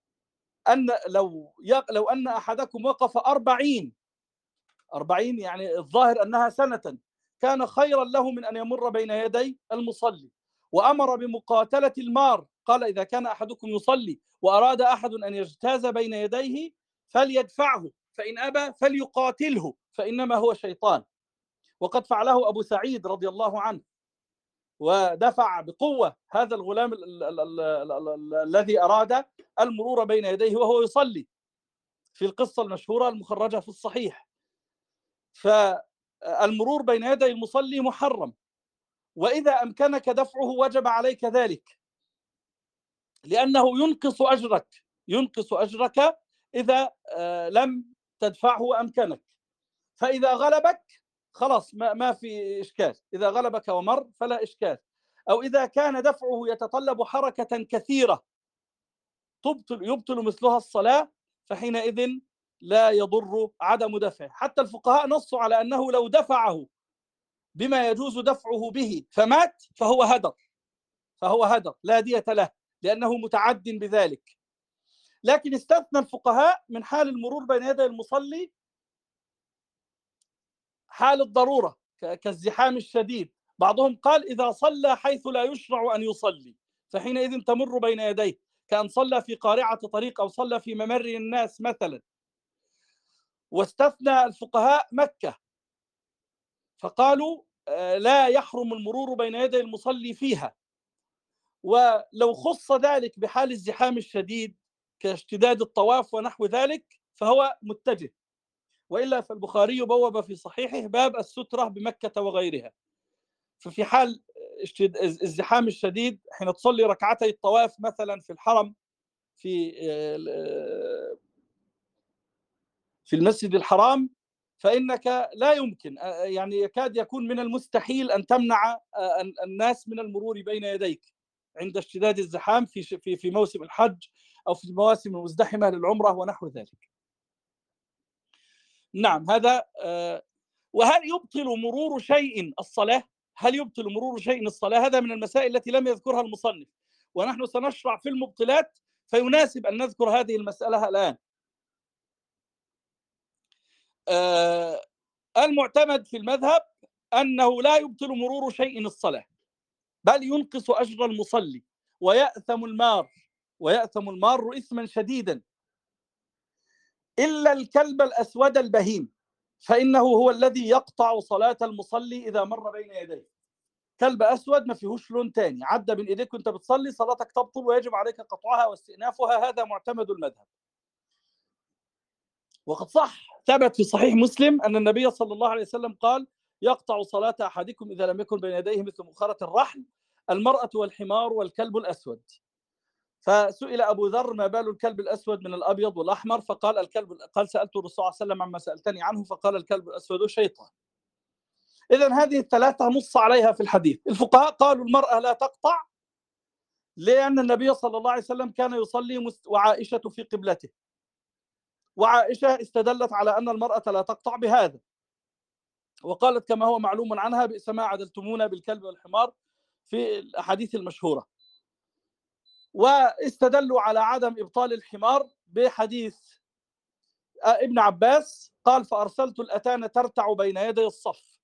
لو أن أحدكم وقف 40 يعني الظاهر أنها سنة، كان خيرا له من أن يمر بين يدي المصلي. وأمر بمقاتلة المار، قال إذا كان أحدكم يصلي وأراد أحد أن يجتاز بين يديه فليدفعه، فإن أبى فليقاتله فإنما هو شيطان. وقد فعله أبو سعيد رضي الله عنه، ودفع بقوة هذا الغلام الذي أراد المرور بين يديه وهو يصلي، في القصة المشهورة المخرجة في الصحيح. فالمرور بين يدي المصلي محرم، وإذا أمكنك دفعه وجب عليك ذلك، لأنه ينقص أجرك إذا لم تدفعه وأمكنك. فإذا غلبك خلاص ما في إشكال، إذا غلبك ومر فلا إشكال. أو إذا كان دفعه يتطلب حركة كثيرة يبطل مثلها الصلاة، فحينئذ لا يضر عدم دفعه. حتى الفقهاء نصوا على أنه لو دفعه بما يجوز دفعه به فمات فهو هدر لا دية له، لأنه متعد بذلك. لكن استثنى الفقهاء من حال المرور بين يدي المصلي حال الضرورة كالزحام الشديد. بعضهم قال إذا صلى حيث لا يشرع أن يصلي فحينئذ تمر بين يديه، كأن صلى في قارعة طريق أو صلى في ممر الناس مثلا. واستثنى الفقهاء مكة فقالوا لا يحرم المرور بين يدي المصلي فيها، ولو خص ذلك بحال الزحام الشديد كاشتداد الطواف ونحو ذلك فهو متجه، وإلا فالبخاري بوب في صحيحه باب السترة بمكة وغيرها. ففي حال الزحام الشديد حين تصلي ركعتي الطواف مثلا في الحرم في المسجد الحرام، فإنك لا يمكن، يعني يكاد يكون من المستحيل أن تمنع الناس من المرور بين يديك عند اشتداد الزحام في موسم الحج أو في المواسم المزدحمة للعمرة ونحو ذلك. نعم هذا. وهل يبطل مرور شيء الصلاة؟ هل يبطل مرور شيء الصلاة؟ هذا من المسائل التي لم يذكرها المصنف، ونحن سنشرع في المبطلات فيناسب أن نذكر هذه المسألة الآن. المعتمد في المذهب أنه لا يبطل مرور شيء الصلاة، بل ينقص أجر المصلي ويأثم المار إثما شديدا، إلا الكلب الأسود البهيم فإنه هو الذي يقطع صلاة المصلي إذا مر بين يديه. كلب أسود ما فيهوش لون تاني عدى بين إيديك وأنت بتصلي، صلاتك تبطل ويجب عليك قطعها واستئنافها. هذا معتمد المذهب. وقد ثبت في صحيح مسلم أن النبي صلى الله عليه وسلم قال: يقطع صلاة أحدكم إذا لم يكن بين يديه مثل مؤخرة الرحل المرأة والحمار والكلب الأسود. فسئل أبو ذر: ما بال الكلب الأسود من الأبيض والأحمر؟ فقال: قال: سألت الرسول صلى الله عليه وسلم عما سألتني عنه فقال: الكلب الأسود شيطان. إذن هذه الثلاثة نص عليها في الحديث. الفقهاء قالوا المرأة لا تقطع لأن النبي صلى الله عليه وسلم كان يصلي وعائشة في قبلته، وعائشة استدلت على أن المرأة لا تقطع بهذا، وقالت كما هو معلوم عنها: بئس ما عدلتمونا بالكلب والحمار في الأحاديث المشهورة. واستدلوا على عدم إبطال الحمار بحديث ابن عباس قال: فأرسلت الأتان ترتع بين يدي الصف.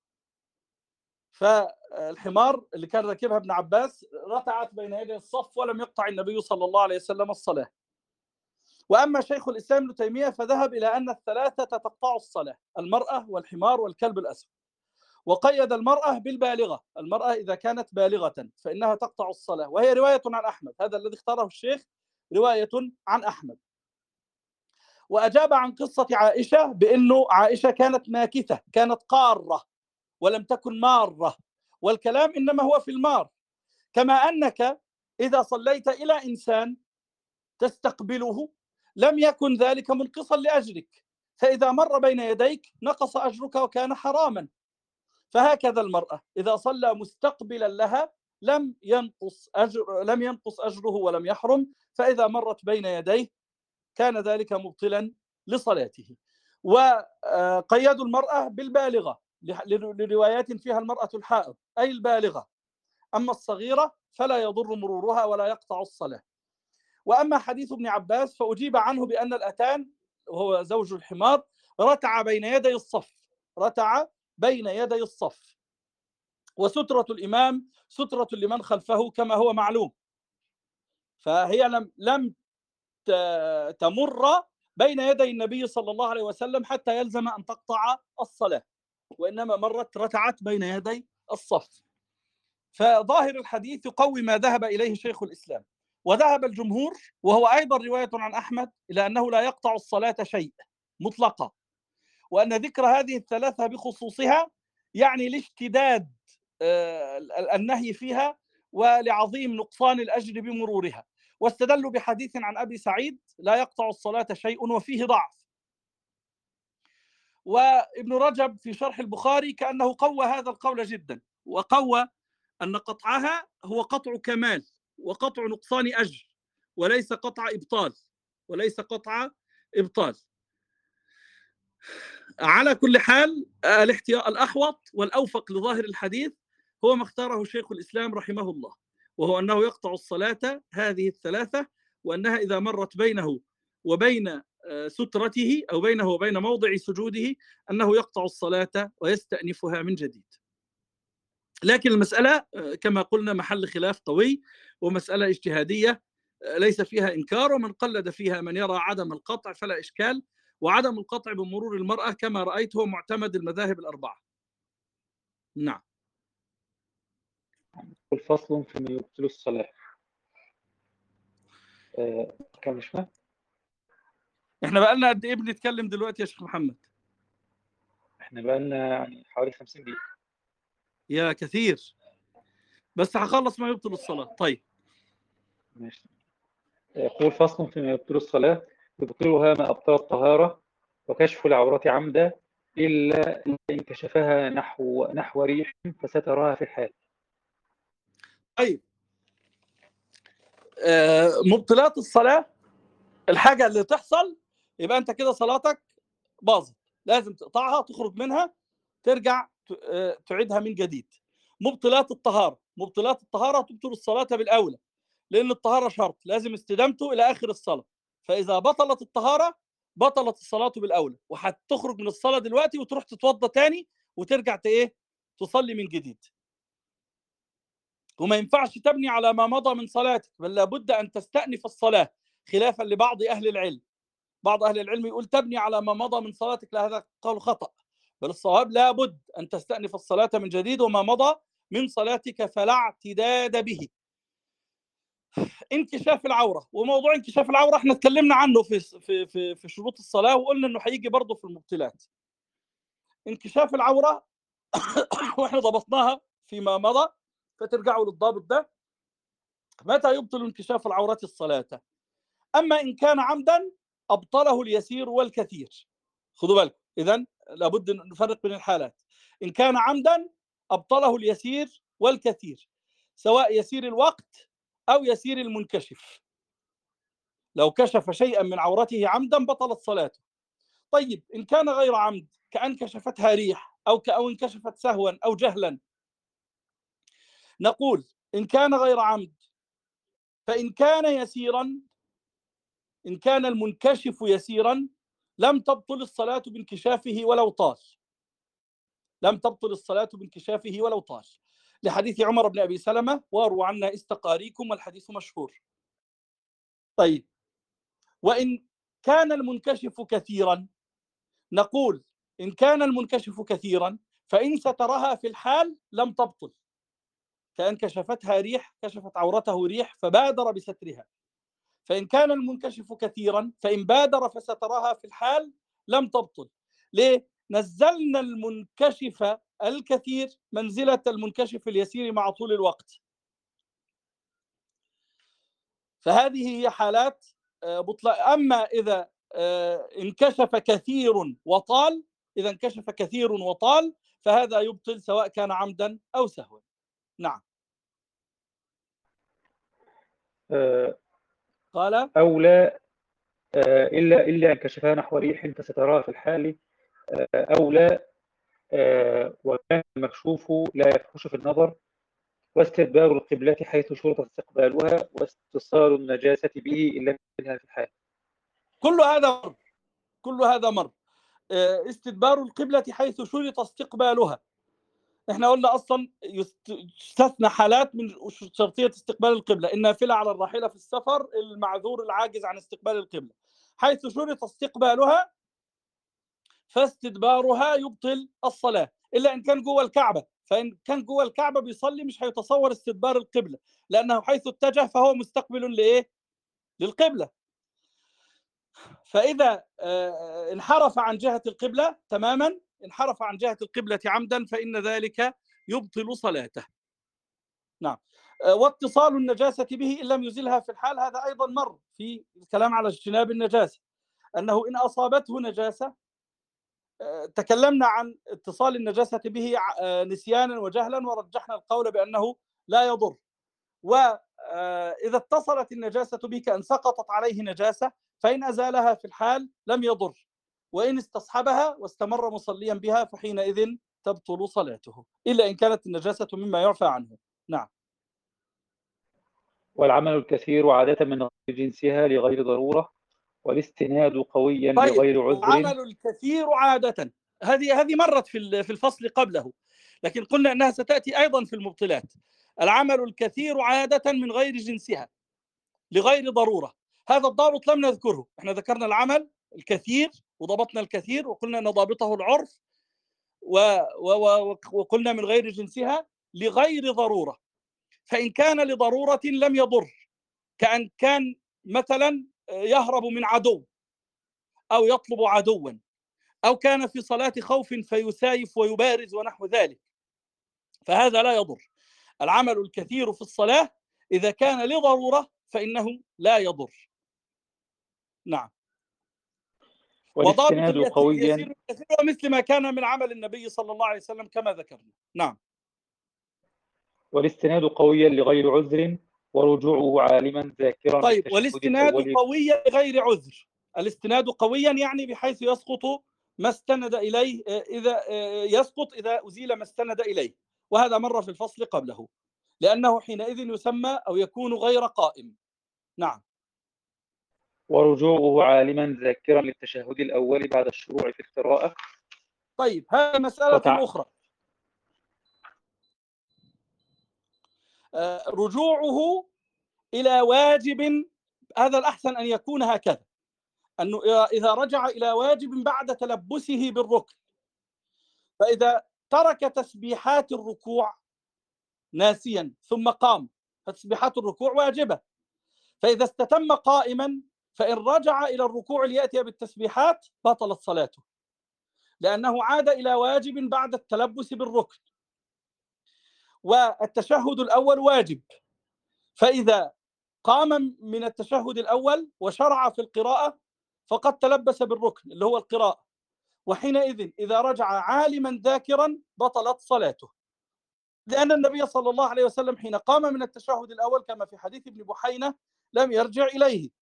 فالحمار اللي كان راكبها ابن عباس رتعت بين يدي الصف ولم يقطع النبي صلى الله عليه وسلم الصلاة. وأما شيخ الإسلام ابن تيمية فذهب إلى أن الثلاثة تقطع الصلاة: المرأة والحمار والكلب الأسود، وقيد المرأة بالبالغة. المرأة إذا كانت بالغة فإنها تقطع الصلاة، وهي رواية عن أحمد. هذا الذي اختاره الشيخ رواية عن أحمد. وأجاب عن قصة عائشة بأنه عائشة كانت ماكثة، كانت قارة ولم تكن مارة، والكلام إنما هو في المار. كما أنك إذا صليت إلى إنسان تستقبله لم يكن ذلك منقصا لأجرك، فإذا مر بين يديك نقص أجرك وكان حراما. فهكذا المرأة إذا صلى مستقبلا لها لم ينقص أجره ولم يحرم، فإذا مرت بين يديه كان ذلك مبطلا لصلاته. وقيدوا المرأة بالبالغة لروايات فيها المرأة الحائض أي البالغة، أما الصغيرة فلا يضر مرورها ولا يقطع الصلاة. وأما حديث ابن عباس فأجيب عنه بأن الأتان وهو زوج الحمار رتع بين يدي الصف، وسترة الإمام سترة لمن خلفه كما هو معلوم، فهي لم تمر بين يدي النبي صلى الله عليه وسلم حتى يلزم أن تقطع الصلاة، وإنما رتعت بين يدي الصف. فظاهر الحديث يقوي ما ذهب إليه شيخ الإسلام. وذهب الجمهور وهو أيضا رواية عن أحمد إلى أنه لا يقطع الصلاة شيء مطلقا، وأن ذكر هذه الثلاثة بخصوصها يعني لاشتداد النهي فيها ولعظيم نقصان الأجر بمرورها. واستدلوا بحديث عن أبي سعيد: لا يقطع الصلاة شيء، وفيه ضعف. وابن رجب في شرح البخاري كأنه قوى هذا القول جدا، وقوى أن قطعها هو قطع كمال وقطع نقصان أجر، وليس قطع إبطال. على كل حال الأحوط والأوفق لظاهر الحديث هو ما اختاره شيخ الإسلام رحمه الله، وهو أنه يقطع الصلاة هذه الثلاثة، وأنها إذا مرت بينه وبين سترته أو بينه وبين موضع سجوده أنه يقطع الصلاة ويستأنفها من جديد. لكن المسألة كما قلنا محل خلاف قوي، ومسألة اجتهادية ليس فيها إنكار، ومن قلد فيها من يرى عدم القطع فلا إشكال، وعدم القطع بمرور المرأة كما رأيت هو معتمد المذاهب الأربعة. نعم. والفصل فيما يبطل الصلاة. كم اسمه؟ احنا بقى لنا قد ايه بنتكلم دلوقتي يا شيخ محمد؟ احنا بقى لنا يعني حوالي 50 دقيقة. يا كثير، بس هخلص ما يبطل الصلاة. طيب ماشي. يقول فصل فيما يبطل الصلاة، يبطلها ما أبطل الطهارة وكشف العورات عمدا إلا إن كشفها نحو ريح فسترها في الحال. طيب مبطلات الصلاة، الحاجة اللي تحصل يبقى أنت كده صلاتك باظت، لازم تقطعها، تخرج منها، ترجع تعيدها من جديد. مبطلات الطهارة، مبطلات الطهارة تبطل الصلاة بالأولى، لأن الطهارة شرط لازم استدامته إلى آخر الصلاة. فإذا بطلت الطهارة بطلت الصلاة بالأولى، وهتخرج من الصلاة دلوقتي وتروح تتوضى تاني وترجع تصلي من جديد. وما ينفعش تبني على ما مضى من صلاتك، بل لابد أن تستأنف الصلاة، خلافا لبعض أهل العلم. بعض أهل العلم يقول تبني على ما مضى من صلاتك، لا، هذا قول خطأ، بل الصواب لابد أن تستأنف الصلاة من جديد، وما مضى من صلاتك فلا اعتداد به. انكشاف العورة، وموضوع انكشاف العورة احنا اتكلمنا عنه في شروط الصلاة، وقلنا انه هيجي برضه في المبطلات. انكشاف العورة واحنا ضبطناها فيما مضى، فترجعوا للضابط ده. متى يبطل انكشاف العورات الصلاة؟ أما إن كان عمدا أبطله اليسير والكثير. خذوا بالكم، إذن لابد أن نفرق بين الحالات. إن كان عمدا أبطله اليسير والكثير، سواء يسير الوقت أو يسير المنكشف. لو كشف شيئا من عورته عمدا بطلت صلاته. طيب إن كان غير عمد، كأن كشفتها ريح أو انكشفت سهوا أو جهلا، نقول إن كان غير عمد فإن كان يسيرا، إن كان المنكشف يسيرا لم تبطل الصلاة بانكشافه ولو طال. لم تبطل الصلاة بانكشافه ولو طال، لحديث عمر بن أبي سلمة واروا عنا استقاريكم، والحديث مشهور. طيب وإن كان المنكشف كثيرا، نقول إن كان المنكشف كثيرا فإن سترها في الحال لم تبطل، كأن كشفتها ريح، كشفت عورته ريح فبادر بسترها. فإن كان المنكشف كثيرا فإن بادر فسترها في الحال لم تبطل. ليه؟ نزلنا المنكشف الكثير منزلة المنكشف اليسير مع طول الوقت. فهذه هي حالات بطلان. أما إذا انكشف كثير وطال، إذا انكشف كثير وطال فهذا يبطل سواء كان عمدا أو سهوا. نعم. قال أولى إلا أن كشفها نحو ريح فستراها في الحال أولى، وكان المكشوف لا يفحش في النظر، واستدبار القبلة حيث شرط استقبالها، واستئصال النجاسة به إن لم يكنها في الحال. كل هذا مر. استدبار القبلة حيث شرط استقبالها، احنا قلنا اصلا يستثنى حالات من شرطية استقبال القبلة: النافلة على الراحلة في السفر، المعذور العاجز عن استقبال القبلة. حيث شرط استقبالها فاستدبارها يبطل الصلاة، إلا إن كان جوه الكعبة. فإن كان جوه الكعبة بيصلي مش هيتصور استدبار القبلة، لأنه حيث اتجه فهو مستقبل لإيه؟ للقبلة. فإذا انحرف عن جهة القبلة تماما، انحرف عن جهة القبلة عمدا، فإن ذلك يبطل صلاته. نعم. واتصال النجاسة به إن لم يزلها في الحال، هذا أيضا مر في الكلام على اجتناب النجاسة، أنه إن أصابته نجاسة، تكلمنا عن اتصال النجاسة به نسيانا وجهلا، ورجحنا القول بأنه لا يضر. وإذا اتصلت النجاسة به كأن سقطت عليه نجاسة، فإن أزالها في الحال لم يضر، وإن استصحبها واستمر مصليا بها فحينئذ تبطل صلاته، إلا إن كانت النجاسة مما يعفى عنه. نعم. والعمل الكثير عادة من غير جنسها لغير ضرورة، والاستناد قويا لغير عذر. العمل الكثير عادة هذه مرت في الفصل قبله، لكن قلنا أنها ستأتي أيضا في المبطلات. العمل الكثير عادة من غير جنسها لغير ضرورة، هذا الضابط لم نذكره. احنا ذكرنا العمل الكثير وضبطنا الكثير وقلنا أن ضابطه العرف، وقلنا من غير جنسها لغير ضرورة. فإن كان لضرورة لم يضر، كأن كان مثلا يهرب من عدو أو يطلب عدوا، أو كان في صلاة خوف فيسايف ويبارز ونحو ذلك، فهذا لا يضر. العمل الكثير في الصلاة إذا كان لضرورة فإنه لا يضر. نعم. وضابط والاستناد قويا يسير كثير مثل ما كان من عمل النبي صلى الله عليه وسلم كما ذكرنا. نعم. والاستناد قويا لغير عذر، ورجوعه عالما ذاكرا طيب، للتشهد والاستناد الأول. قويا لغير عذر، الاستناد قويا يعني بحيث يسقط ما استند إليه، إذا يسقط إذا أزيل ما استند إليه، وهذا مر في الفصل قبله، لأنه حينئذ يسمى أو يكون غير قائم. نعم. ورجوعه عالما ذاكرا للتشهد الأول بعد الشروع في القراءة. طيب، هذه مسألة أخرى. رجوعه إلى واجب، هذا الأحسن أن يكون هكذا، أنه إذا رجع إلى واجب بعد تلبسه بالركن، فإذا ترك تسبيحات الركوع ناسيا ثم قام، فتسبيحات الركوع واجبة، فإذا استتم قائما فإن رجع إلى الركوع ليأتي بالتسبيحات بطلت صلاته، لأنه عاد إلى واجب بعد التلبس بالركن. والتشهد الأول واجب، فإذا قام من التشهد الأول وشرع في القراءة فقد تلبس بالركن اللي هو القراءة، وحينئذ إذا رجع عالما ذاكرا بطلت صلاته، لأن النبي صلى الله عليه وسلم حين قام من التشهد الأول كما في حديث ابن بحينة لم يرجع إليه.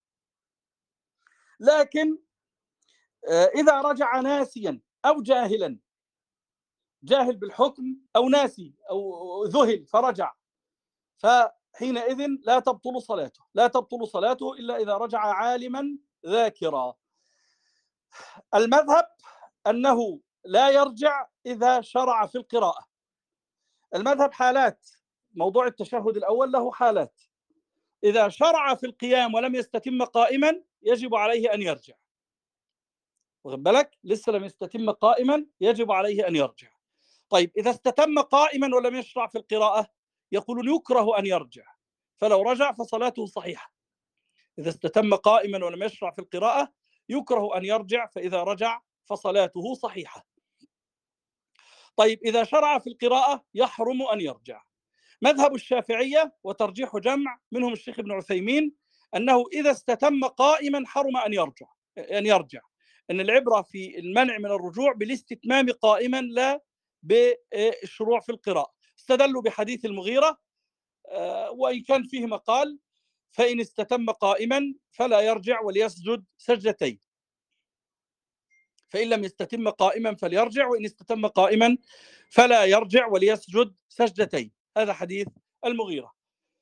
لكن إذا رجع ناسيا أو جاهلا، جاهل بالحكم أو ناسي أو ذهل فرجع، فحينئذ لا تبطل صلاته، لا تبطل صلاته إلا إذا رجع عالما ذاكرا. المذهب أنه لا يرجع إذا شرع في القراءة. المذهب حالات، موضوع التشهد الأول له حالات، إذا شرع في القيام ولم يستتم قائما يجب عليه أن يرجع، واخد بالك؟ لسه لم يستتم قائما يجب عليه أن يرجع. طيب، إذا استتم قائما ولم يشرع في القراءة يقولون يكره أن يرجع، فلو رجع فصلاته صحيحة. إذا استتم قائما ولم يشرع في القراءة يكره أن يرجع، فإذا رجع فصلاته صحيحة. طيب، إذا شرع في القراءة يحرم أن يرجع. مذهب الشافعية وترجيح جمع منهم الشيخ ابن عثيمين أنه إذا استتم قائما حرم أن يرجع، أن العبرة في المنع من الرجوع بالاستتمام قائما لا بالشروع في القراءة. استدلوا بحديث المغيرة وإن كان فيه مقال، فإن استتم قائما فلا يرجع وليسجد سجدتين، فإن لم يستتم قائما فليرجع، وإن استتم قائما فلا يرجع وليسجد سجدتين. هذا حديث المغيرة،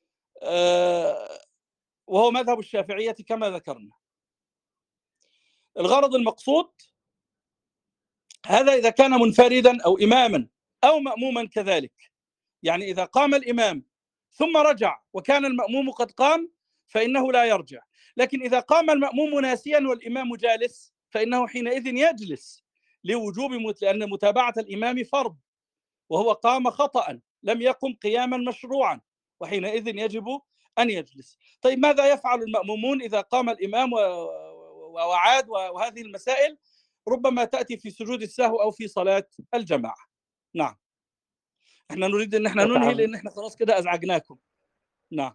وهو مذهب الشافعية كما ذكرنا. الغرض المقصود هذا إذا كان منفردا أو إماما أو مأموما كذلك، يعني إذا قام الإمام ثم رجع وكان المأموم قد قام فإنه لا يرجع. لكن إذا قام المأموم ناسيا والإمام جالس فإنه حينئذ يجلس لوجوب لأن متابعة الإمام فرض، وهو قام خطأ لم يقم قياما مشروعا، وحينئذ يجب أن يجلس. طيب، ماذا يفعل المأمومون إذا قام الإمام وعاد؟ وهذه المسائل ربما تأتي في سجود السهو أو في صلاة الجماعة. نعم، احنا نريد ان احنا ننهي لان احنا خلاص كده ازعجناكم. نعم.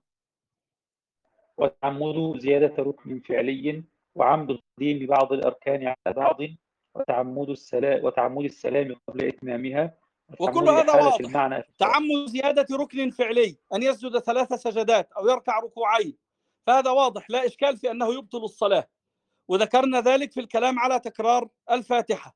وتعمد زيادة ركن فعلي، وعمد تقديم بعض الأركان على بعض، وتعمد السلام قبل إتمامها، وكل هذا واضح. المعنى تعمد زيادة ركن فعلي أن يسجد 3 سجدات أو يركع ركوعين، فهذا واضح لا إشكال في أنه يبطل الصلاة، وذكرنا ذلك في الكلام على تكرار الفاتحة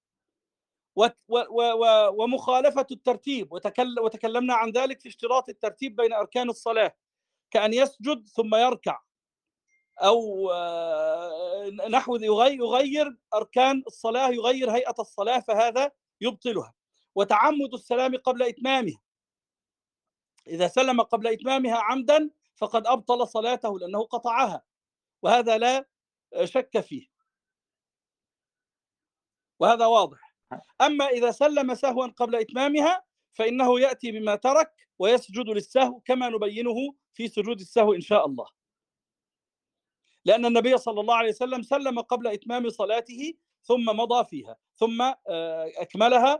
ومخالفة الترتيب، وتكلمنا عن ذلك في اشتراط الترتيب بين أركان الصلاة، كأن يسجد ثم يركع، أو نحو يغير أركان الصلاة، يغير هيئة الصلاة، فهذا يبطلها. وتعمد السلام قبل إتمامها، إذا سلم قبل إتمامها عمدا فقد أبطل صلاته لأنه قطعها، وهذا لا شك فيه. وهذا واضح. أما إذا سلم سهوا قبل إتمامها فإنه يأتي بما ترك ويسجد للسهو كما نبينه في سجود السهو إن شاء الله، لأن النبي صلى الله عليه وسلم سلم قبل إتمام صلاته ثم مضى فيها ثم أكملها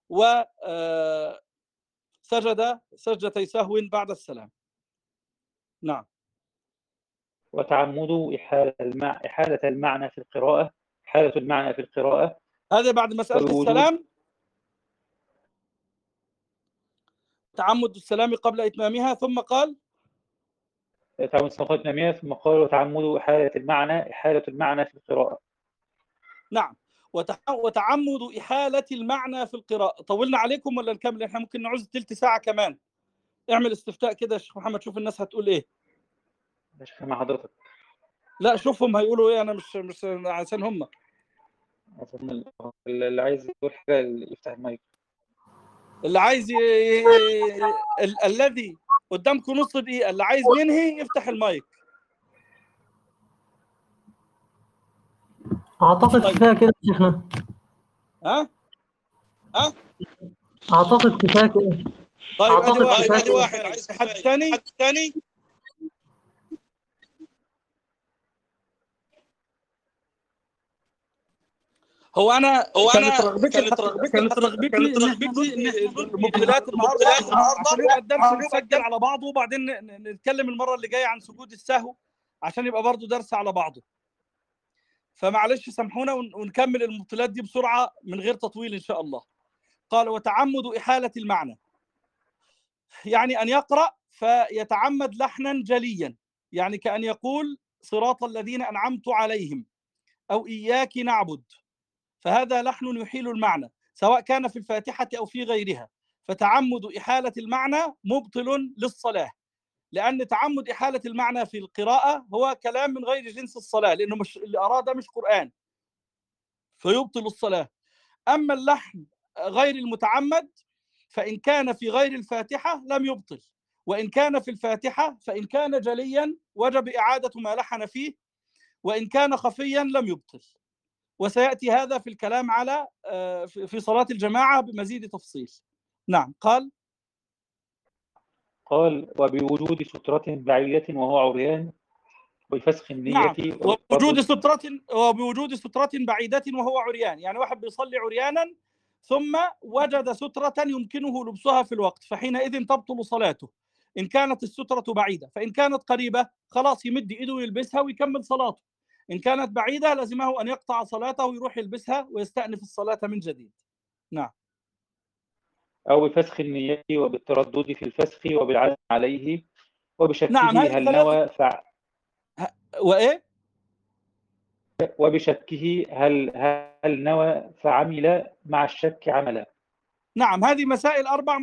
وسجد سجدتي سهو بعد السلام. نعم. وتعمد إحالة المعنى في القراءة، إحالة المعنى في القراءة، هذا بعد مسألة السلام، تعمد السلام قبل إتمامها، ثم قال تعمد السلام قبل إتمامها، ثم قال وتعمد إحالة المعنى في القراءة. نعم. وتعمد إحالة المعنى في القراءة. طولنا عليكم ولا نكمل؟ احنا ممكن نعوز تلت ساعة كمان. اعمل استفتاء كده يا شيخ محمد، شوف الناس هتقول ايه. يا شيخ مع حضرتك. لا شوفهم هيقولوا ايه، انا مش عشان هم. اللي عايز يقول حاجة يفتح المايك. اللي عايز الذي قدامكم نص دقيقة، اللي عايز ينهي يفتح المايك. أعتقد كفاية كده يا شيخنا. ها؟ أعتقد كفاية كده. طيب ادي واحد عايز حد ثاني. هو انا كانت رغبتي المبطلات النهارده عشان يبقى الدرس مسجل على بعضه، وبعدين نتكلم المره اللي جايه عن سجود السهو عشان يبقى برضه درس على بعضه. فمعلش سامحونا ونكمل المبطلات دي بسرعه من غير تطويل ان شاء الله. قال وتعمد إحالة المعنى، يعني أن يقرأ فيتعمد لحنا جليا، يعني كأن يقول صراط الذين أنعمت عليهم أو إياك نعبد، فهذا لحن يحيل المعنى سواء كان في الفاتحة أو في غيرها. فتعمد إحالة المعنى مبطل للصلاة، لأن تعمد إحالة المعنى في القراءة هو كلام من غير جنس الصلاة، لأنه مش اللي أراد مش قرآن، فيبطل الصلاة. أما اللحن غير المتعمد فإن كان في غير الفاتحة لم يبطل، وإن كان في الفاتحة فإن كان جليا وجب إعادة ما لحن فيه، وإن كان خفيا لم يبطل. وسيأتي هذا في الكلام على في صلاة الجماعة بمزيد تفصيل. نعم. قال وبوجود سترة بعيدة وهو عريان وبفسخ النية. نعم. وبوجود سترة بعيدة وهو عريان، يعني واحد بيصلي عريانا ثم وجد سترة يمكنه لبسها في الوقت، فحينئذ تبطل صلاته إن كانت السترة بعيدة. فإن كانت قريبة خلاص يمد إيده ويلبسها ويكمل صلاته، إن كانت بعيدة لازمه أن يقطع صلاته ويروح يلبسها ويستأنف الصلاة من جديد. نعم. أو بفسخ النية وبالتردد في الفسخ وبالعزم عليه وبشكه. نعم. هل نوى وإيه؟ وبشكه هل نوى فعمل مع الشك عملا. نعم. هذه مسائل 4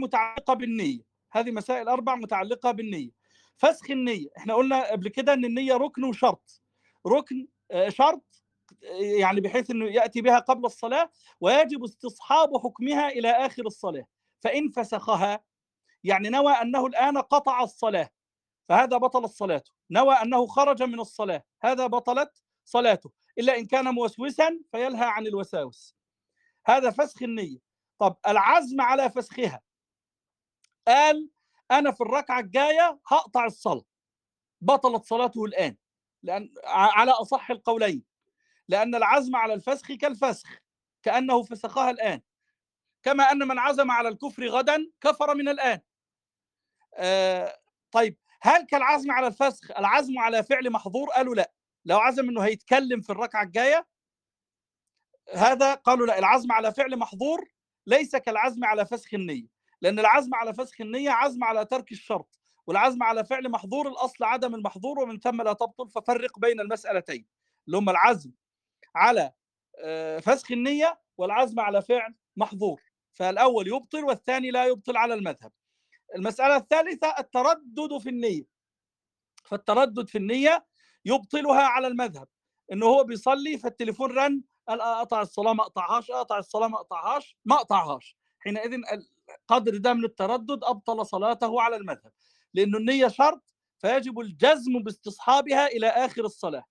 متعلقة بالنية. فسخ النية احنا قلنا قبل كده ان النية ركن وشرط. ركن شرط يعني بحيث انه يأتي بها قبل الصلاة، ويجب استصحاب حكمها الى اخر الصلاة. فإن فسخها يعني نوى انه الآن قطع الصلاة فهذا بطلت صلاته، نوى انه خرج من الصلاة هذا بطلت صلاته، الا ان كان موسوسا فيلهى عن الوساوس. هذا فسخ النية. طب العزم على فسخها، قال أنا في الركعة الجاية هقطع الصلاة، بطلت صلاته الآن، لأن على أصح القولين، لأن العزم على الفسخ كالفسخ كأنه فسخها الآن، كما أن من عزم على الكفر غدا كفر من الآن. طيب هل كالعزم على الفسخ العزم على فعل محظور؟ قالوا لا. لو عزم أنه هيتكلم في الركعة الجاية هذا قالوا لا، العزم على فعل محظور ليس كالعزم على فسخ النية، لأن العزم على فسخ النية عزم على ترك الشرط، والعزم على فعل محظور الأصل عدم المحظور ومن ثم لا تبطل. ففرق بين المسألتين اللي هم العزم على فسخ النية والعزم على فعل محظور، فالأول يبطل والثاني لا يبطل على المذهب. المسألة الثالثة التردد في النية، فالتردد في النية يبطلها على المذهب، إنه هو بيصلي فالتليفون رن قال أقطع الصلاة ما أقطعهاش، أقطع الصلاة ما أقطعهاش، ما أقطعهاش، حينئذ القدر ده من التردد أبطل صلاته على المذهب، لأنه النية شرط فيجب الجزم باستصحابها إلى آخر الصلاة.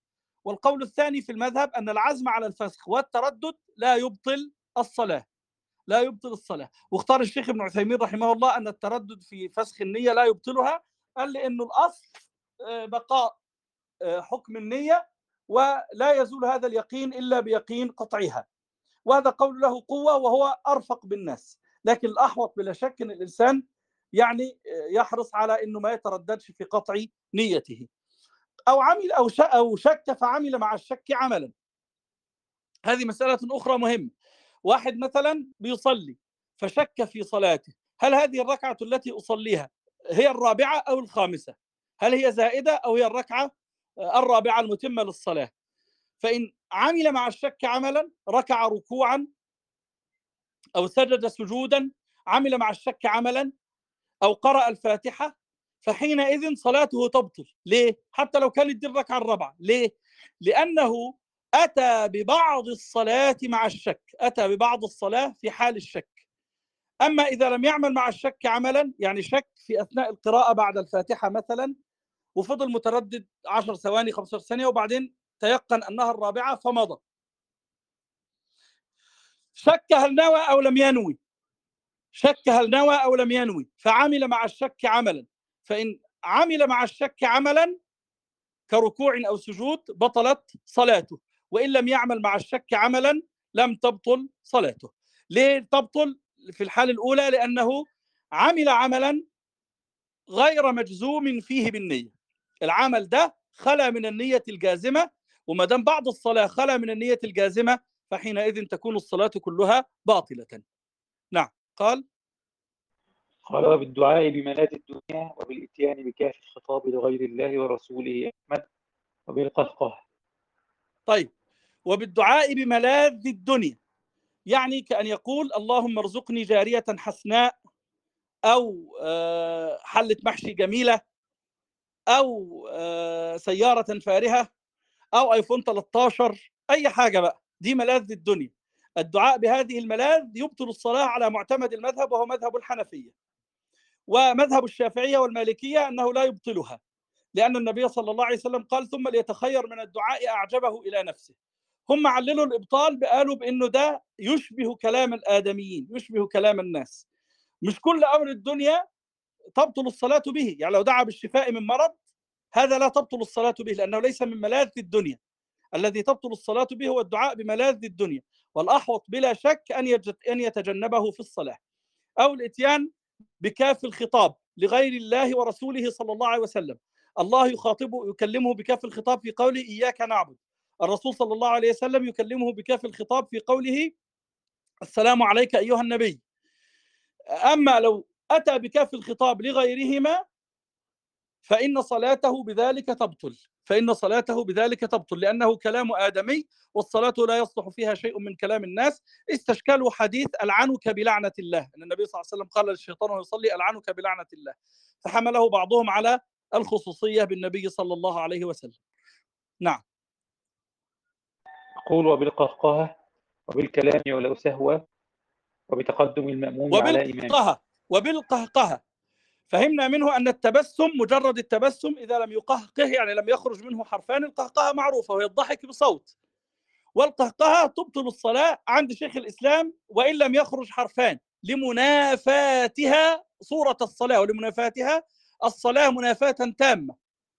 والقول الثاني في المذهب أن العزم على الفسخ والتردد لا يبطل الصلاة، لا يبطل الصلاة. واختار الشيخ ابن عثيمين رحمه الله أن التردد في فسخ النية لا يبطلها، قال لأنه الأصل بقاء حكم النية، ولا يزول هذا اليقين إلا بيقين قطعها، وهذا قول له قوة وهو أرفق بالناس. لكن الأحوط بلا شك أن الإنسان يعني يحرص على أنه ما يترددش في قطع نيته، أو عمل أو شك فعمل مع الشك عملا. هذه مسألة أخرى مهمة. واحد مثلا بيصلي فشك في صلاته، هل هذه الركعة التي أصليها هي الرابعة أو الخامسة؟ هل هي زائدة أو هي الركعة الرابعة المتمة للصلاة؟ فإن عمل مع الشك عملا، ركع ركوعا أو سجد سجودا، عمل مع الشك عملا أو قرأ الفاتحة، فحينئذ صلاته تبطل. ليه؟ حتى لو كانت دي الركعة الرابعة. ليه؟ لأنه أتى ببعض الصلاة مع الشك، أتى ببعض الصلاة في حال الشك. أما إذا لم يعمل مع الشك عملا، يعني شك في أثناء القراءة بعد الفاتحة مثلا وفضل متردد 10 ثواني 15 ثانية وبعدين تيقن أنها الرابعة فمضى، شك هل نوى أو لم ينوي، شك هل نوى أو لم ينوي فعمل مع الشك عملا، فإن عمل مع الشك عملا كركوع أو سجود بطلت صلاته، وإن لم يعمل مع الشك عملا لم تبطل صلاته. ليه تبطل في الحالة الأولى؟ لأنه عمل عملا غير مجزوم فيه بالنية، العمل ده خلا من النية الجازمة، وما دام بعض الصلاة خلا من النية الجازمة فحينئذ تكون الصلاة كلها باطلة. نعم. قال وبالدعاء بملاذ الدنيا وبالإتيان بكاف الخطاب لغير الله ورسوله أحمد وبالقهقه. طيب، وبالدعاء بملاذ الدنيا يعني كأن يقول اللهم ارزقني جارية حسناء، أو حلة محشي جميلة، أو سيارة فارهة، أو آيفون 13، أي حاجة بقى، دي ملاذ الدنيا. الدعاء بهذه الملاذ يبطل الصلاة على معتمد المذهب، وهو مذهب الحنفية. ومذهب الشافعية والمالكية أنه لا يبطلها، لأن النبي صلى الله عليه وسلم قال ثم ليتخير من الدعاء أعجبه إلى نفسه. هم عللوا الإبطال بقالوا بأنه ده يشبه كلام الآدميين، يشبه كلام الناس. مش كل أمر الدنيا تبطل الصلاة به، يعني لو دعا بالشفاء من مرض هذا لا تبطل الصلاة به، لأنه ليس من ملاذ الدنيا. الذي تبطل الصلاة به هو الدعاء بملاذ الدنيا، والأحوط بلا شك أن يتجنبه في الصلاة. أو الإتيان بكاف الخطاب لغير الله ورسوله صلى الله عليه وسلم. الله يخاطبه يكلمه بكاف الخطاب في قوله إياك نعبد، الرسول صلى الله عليه وسلم يكلمه بكاف الخطاب في قوله السلام عليك أيها النبي. أما لو أتى بكاف الخطاب لغيرهما فإن صلاته بذلك تبطل، فإن صلاته بذلك تبطل، لأنه كلام آدمي، والصلاة لا يصلح فيها شيء من كلام الناس. استشكلوا حديث ألعنك بلعنة الله، أن النبي صلى الله عليه وسلم قال للشيطان وهو يصلي ألعنك بلعنة الله، فحمله بعضهم على الخصوصية بالنبي صلى الله عليه وسلم. نعم. يقول وبالقهقه وبالكلام ولو سهوا وبتقدم المأموم على إمامه. وبالقهقهة فهمنا منه أن التبسم مجرد التبسم إذا لم يقهقه، يعني لم يخرج منه حرفان. القهقهة معروفة وهي الضحك بصوت، والقهقهة تبطل الصلاة عند شيخ الإسلام وإن لم يخرج حرفان، لمنافاتها صورة الصلاة، ولمنافاتها الصلاة منافاة تامة.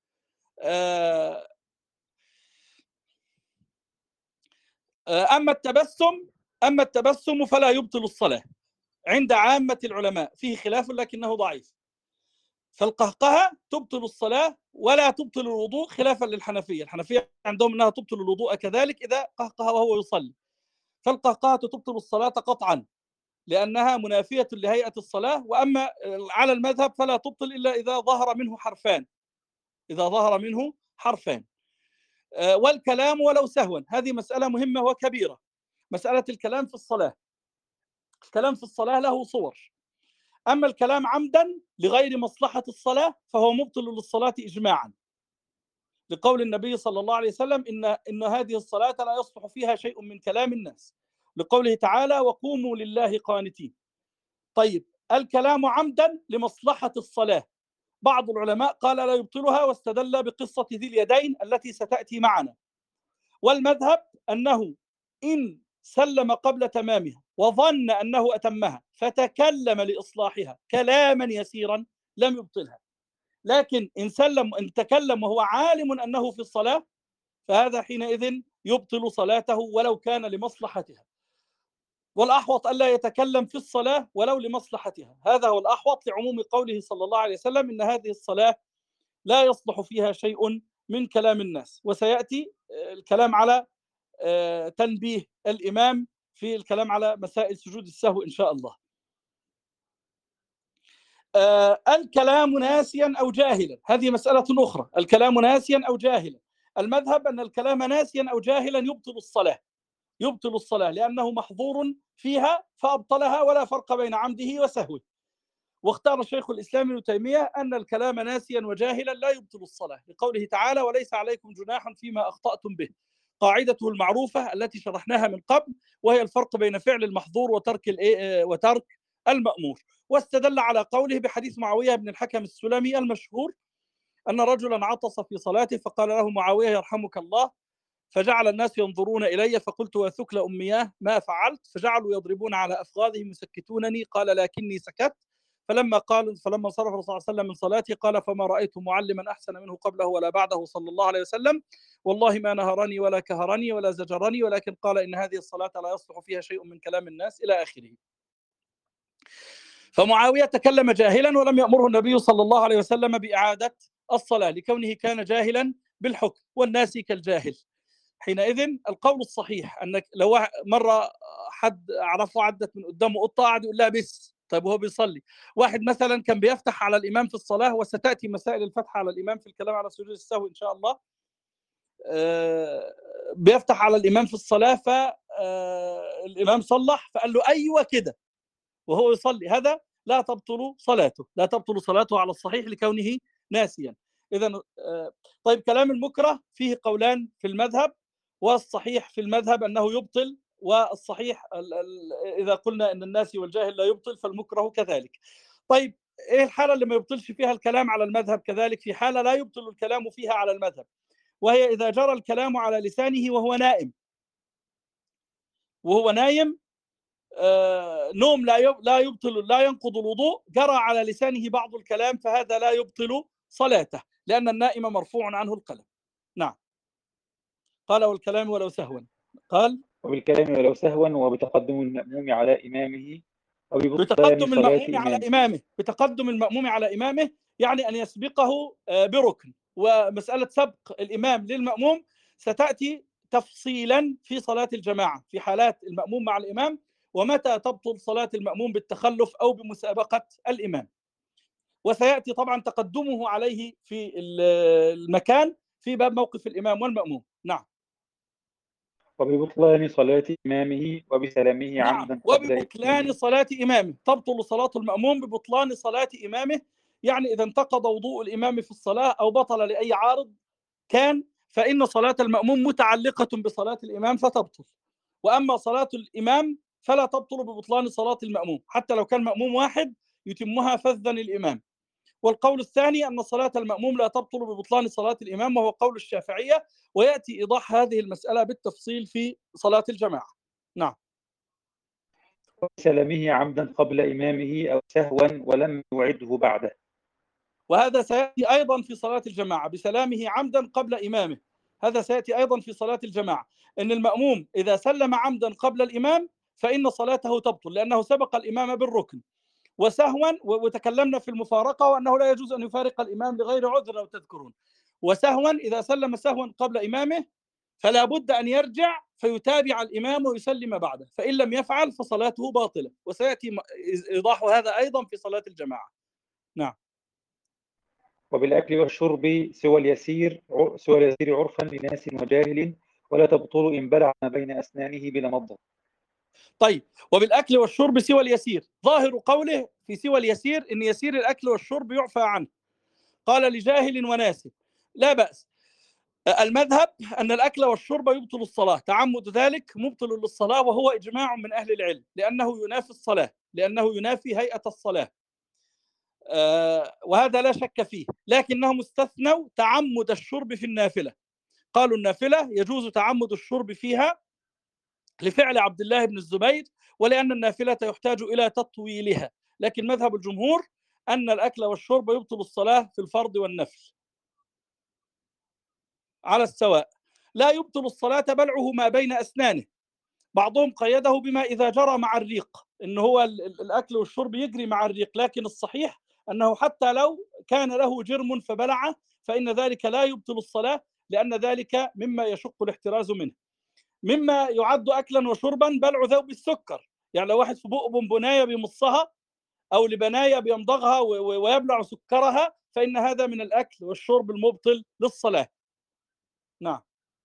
أما التبسم فلا يبطل الصلاة عند عامة العلماء، فيه خلاف لكنه ضعيف. فالقهقهة تبطل الصلاة ولا تبطل الوضوء خلافا للحنفية. الحنفية عندهم أنها تبطل الوضوء كذلك إذا قهقه وهو يصلي، فالقهقهة تبطل الصلاة قطعا لأنها منافية لهيئة الصلاة. وأما على المذهب فلا تبطل إلا إذا ظهر منه حرفان، إذا ظهر منه حرفان. والكلام ولو سهوا، هذه مسألة مهمة وكبيرة. مسألة الكلام في الصلاة، الكلام في الصلاة له صور. أما الكلام عمدا لغير مصلحة الصلاة فهو مبطل للصلاة إجماعا، لقول النبي صلى الله عليه وسلم إن هذه الصلاة لا يصلح فيها شيء من كلام الناس، لقوله تعالى وقوموا لله قانتين. طيب، الكلام عمدا لمصلحة الصلاة، بعض العلماء قال لا يبطلها واستدل بقصة ذي اليدين التي ستأتي معنا. والمذهب أنه إن سلم قبل تمامها وظن أنه أتمها فتكلم لإصلاحها كلاما يسيرا لم يبطلها، لكن إن تكلم وهو عالم أنه في الصلاة فهذا حينئذ يبطل صلاته ولو كان لمصلحتها، والأحوط ألا يتكلم في الصلاة ولو لمصلحتها. هذا هو الأحوط لعموم قوله صلى الله عليه وسلم إن هذه الصلاة لا يصلح فيها شيء من كلام الناس. وسيأتي الكلام على تنبيه الإمام في الكلام على مسائل سجود السهو إن شاء الله. الكلام ناسيا أو جاهلا، هذه مسألة أخرى. الكلام ناسيا أو جاهلا، المذهب أن الكلام ناسيا أو جاهلا يبطل الصلاة لأنه محظور فيها فأبطلها ولا فرق بين عمده وسهوه. واختار شيخ الإسلام ابن تيمية أن الكلام ناسيا وجاهلا لا يبطل الصلاة لقوله تعالى وليس عليكم جناح فيما أخطأتم به، قاعدته المعروفة التي شرحناها من قبل، وهي الفرق بين فعل المحظور وترك المأمور. واستدل على قوله بحديث معاوية بن الحكم السلمي المشهور أن رجلا عطس في صلاته فقال له معاوية يرحمك الله، فجعل الناس ينظرون إلي فقلت وثكل أمياه ما فعلت، فجعلوا يضربون على أفخاذهم يسكتونني، قال لكني سكت. فلما انصرف الرسول صلى الله عليه وسلم من صلاته قال فما رأيت معلما أحسن منه قبله ولا بعده صلى الله عليه وسلم، والله ما نهرني ولا كهرني ولا زجرني، ولكن قال إن هذه الصلاة لا يصلح فيها شيء من كلام الناس إلى آخره. فمعاوية تكلم جاهلا ولم يأمره النبي صلى الله عليه وسلم بإعادة الصلاة لكونه كان جاهلا بالحكم والناس كالجاهل. حينئذ القول الصحيح أنك لو مرة حد أعرفه عدت من قدامه قطة قاعد يقول لها بس، طيب وهو بيصلي. واحد مثلا كان بيفتح على الإمام في الصلاة، وستأتي مسائل الفتح على الإمام في الكلام على سجود السهو إن شاء الله. بيفتح على الإمام في الصلاة فالإمام صلح فقال له أيوة كده وهو يصلي، هذا لا تبطل صلاته على الصحيح لكونه ناسيا. إذن طيب كلام المكره فيه قولان في المذهب، والصحيح في المذهب أنه يبطل، والصحيح إذا قلنا أن الناسي والجاهل لا يبطل فالمكره كذلك. طيب إيه الحالة اللي ما يبطلش فيها الكلام على المذهب كذلك؟ في حالة لا يبطل الكلام فيها على المذهب، وهي إذا جرى الكلام على لسانه وهو نائم نوم لا ينقض الوضوء، جرى على لسانه بعض الكلام فهذا لا يبطل صلاته لأن النائم مرفوع عنه القلم. نعم. قال والكلام ولو سهوا، قال وبالكلام ولو سهوا وبتقدم المأموم على إمامه بتقدم المأموم على إمامه يعني أن يسبقه بركن. ومسألة سبق الإمام للمأموم ستأتي تفصيلا في صلاة الجماعة في حالات المأموم مع الإمام، ومتى تبطل صلاة المأموم بالتخلف أو بمسابقة الإمام، وسيأتي طبعا تقدمه عليه في المكان في باب موقف الإمام والمأموم. نعم. وببطلان صلاة إمامه وبسلامه عمدا وببطلان صلاة إمامه، تبطل صلاة المأموم ببطلان صلاة إمامه، يعني إذا انتقض وضوء الإمام في الصلاة أو بطل لأي عارض كان فإن صلاة المأموم متعلقة بصلاة الإمام فتبطل، وأما صلاة الإمام فلا تبطل ببطلان صلاة المأموم حتى لو كان مأموم واحد يتمها فذا الإمام. والقول الثاني أن صلاة المأموم لا تبطل ببطلان صلاة الإمام، وهو قول الشافعية، ويأتي إيضاح هذه المسألة بالتفصيل في صلاة الجماعة. نعم. وسلامه عمدا قبل إمامه أو سهوا ولم يعده بعده، وهذا سيأتي أيضا في صلاة الجماعة بسلامه عمدا قبل إمامه. هذا سيأتي أيضا في صلاة الجماعة أن المأموم إذا سلم عمدا قبل الإمام فإن صلاته تبطل لأنه سبق الإمام بالركن. وسهوا، وتكلمنا في المفارقة وأنه لا يجوز أن يفارق الإمام لغير عذر لو تذكرون. وسهوا إذا سلم سهوا قبل إمامه فلا بد أن يرجع فيتابع الإمام ويسلم بعده، فإن لم يفعل فصلاته باطلة، وسيأتي إيضاح هذا أيضا في صلاة الجماعة. نعم. وبالأكل والشرب سوى اليسير عرفا لناس وجاهل، ولا تبطل إن بلع ما بين أسنانه بلا مضغ. طيب وبالأكل والشرب سوى اليسير، ظاهر قوله في سوى اليسير إن يسير الأكل والشرب يعفى عنه، قال لجاهل وناس لا بأس. المذهب أن الأكل والشرب يبطل الصلاة، تعمد ذلك مبطل للصلاة، وهو إجماع من أهل العلم لأنه ينافي الصلاة، لأنه ينافي هيئة الصلاة، وهذا لا شك فيه. لكنهم استثنوا تعمد الشرب في النافلة، قالوا النافلة يجوز تعمد الشرب فيها لفعل عبد الله بن الزبير، ولأن النافلة يحتاج إلى تطويلها. لكن مذهب الجمهور أن الأكل والشرب يبطل الصلاة في الفرض والنفل على السواء. لا يبطل الصلاة بلعه ما بين أسنانه. بعضهم قيده بما إذا جرى مع الريق، إن هو الأكل والشرب يجري مع الريق، لكن الصحيح أنه حتى لو كان له جرم فبلعه فإن ذلك لا يبطل الصلاة، لأن ذلك مما يشق الاحتراز منه. مما يعد أكلا وشربا بلع ذوب السكر، يعني لو واحد في بقه بونبونايه بيمصها أو لبناية بيمضغها ويبلع سكرها فإن هذا من الأكل والشرب المبطل للصلاة. نعم.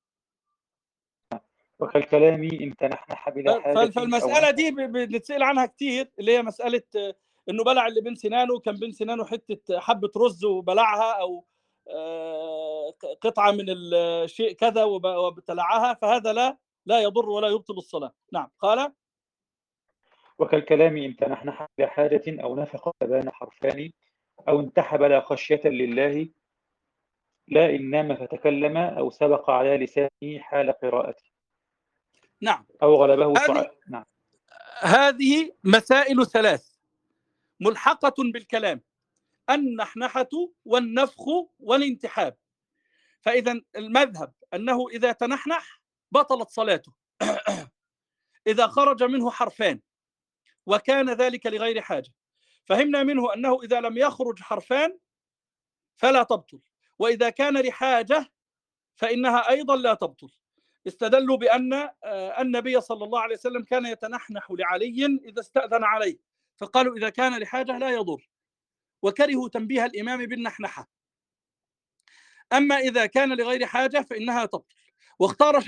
وكالكلام إن تنحنح بلا حاجة فالمسألة دي بنتسأل عنها كتير، اللي هي مسألة إنه بلع اللي بين سنانه، كان بين سنانه حتة حبة رز وبلعها، أو قطعة من الشيء كذا وبتلعها، فهذا لا يضر ولا يبطل الصلاة. نعم. قال وكالكلام إن تنحنح بلا حاجة أو نفق فبان حرفان أو انتحب لا خشية لله لا إن نام فتكلم أو سبق على لسانه حال قراءته. نعم. أو غلبه سعال. نعم. هذه مسائل ثلاث ملحقة بالكلام: النحنحة والنفخ والانتحاب. فإذا المذهب أنه إذا تنحنح بطلت صلاته إذا خرج منه حرفان وكان ذلك لغير حاجة. فهمنا منه أنه إذا لم يخرج حرفان فلا تبطل، وإذا كان لحاجة فإنها أيضا لا تبطل. استدلوا بأن النبي صلى الله عليه وسلم كان يتنحنح لعلي إذا استأذن عليه، فقالوا إذا كان لحاجة لا يضر، وكرهوا تنبيه الإمام بالنحنحة. أما إذا كان لغير حاجة فإنها تبطل. واختار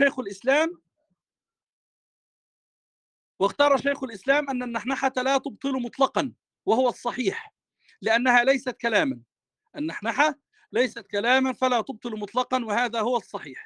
شيخ الإسلام أن النحنحة لا تبطل مطلقا، وهو الصحيح، لأنها ليست كلاما. النحنحة ليست كلاما فلا تبطل مطلقا، وهذا هو الصحيح.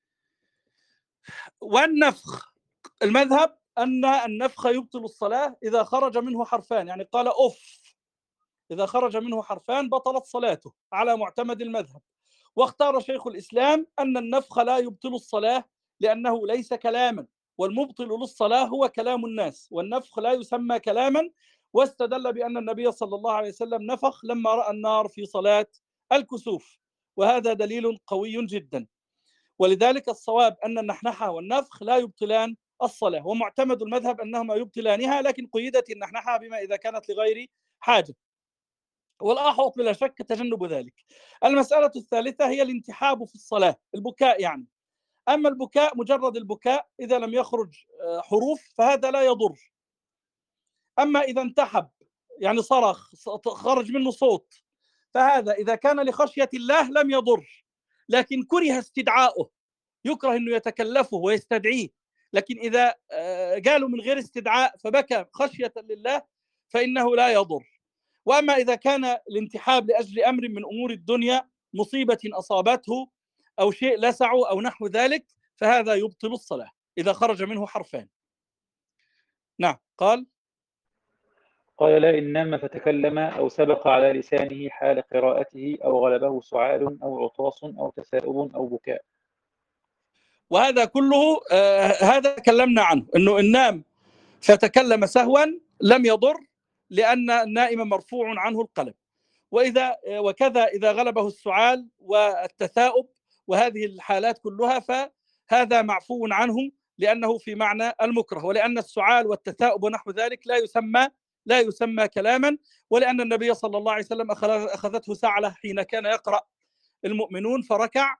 والنفخ، المذهب أن النفخ يبطل الصلاة إذا خرج منه حرفان، يعني قال أف، إذا خرج منه حرفان بطلت صلاته على معتمد المذهب. واختار شيخ الإسلام أن النفخ لا يبطل الصلاة لأنه ليس كلاما، والمبطل للصلاة هو كلام الناس، والنفخ لا يسمى كلاما. واستدل بأن النبي صلى الله عليه وسلم نفخ لما رأى النار في صلاة الكسوف، وهذا دليل قوي جدا. ولذلك الصواب أن النحنحة والنفخ لا يبطلان الصلاة، ومعتمد المذهب أنهما يبطلانها، لكن قيدت النحنحة بما إذا كانت لغير حاجة، والأحوط بلا شك تجنب ذلك. المسألة الثالثة هي الانتحاب في الصلاة، البكاء يعني. أما البكاء مجرد البكاء إذا لم يخرج حروف فهذا لا يضر. أما إذا انتحب يعني صرخ خرج منه صوت، فهذا إذا كان لخشية الله لم يضر، لكن كره استدعاؤه، يكره أنه يتكلفه ويستدعيه. لكن إذا قالوا من غير استدعاء فبكى خشية لله فإنه لا يضر. وأما إذا كان الانتحاب لأجل أمر من أمور الدنيا، مصيبة أصابته أو شيء لسعه أو نحو ذلك، فهذا يبطل الصلاة إذا خرج منه حرفان. نعم. قال لا إن نام فتكلم أو سبق على لسانه حال قراءته أو غلبه سعال أو عطاس أو تثاؤب أو بكاء. وهذا كله هذا تكلمنا عنه، أنه إن نام فتكلم سهوا لم يضر، لأن النائم مرفوع عنه القلم. وكذا إذا غلبه السعال والتثاؤب وهذه الحالات كلها فهذا معفو عنه، لأنه في معنى المكره، ولأن السعال والتثاؤب ونحو ذلك لا يسمى كلاما، ولأن النبي صلى الله عليه وسلم أخذته سعلة حين كان يقرأ المؤمنون فركع،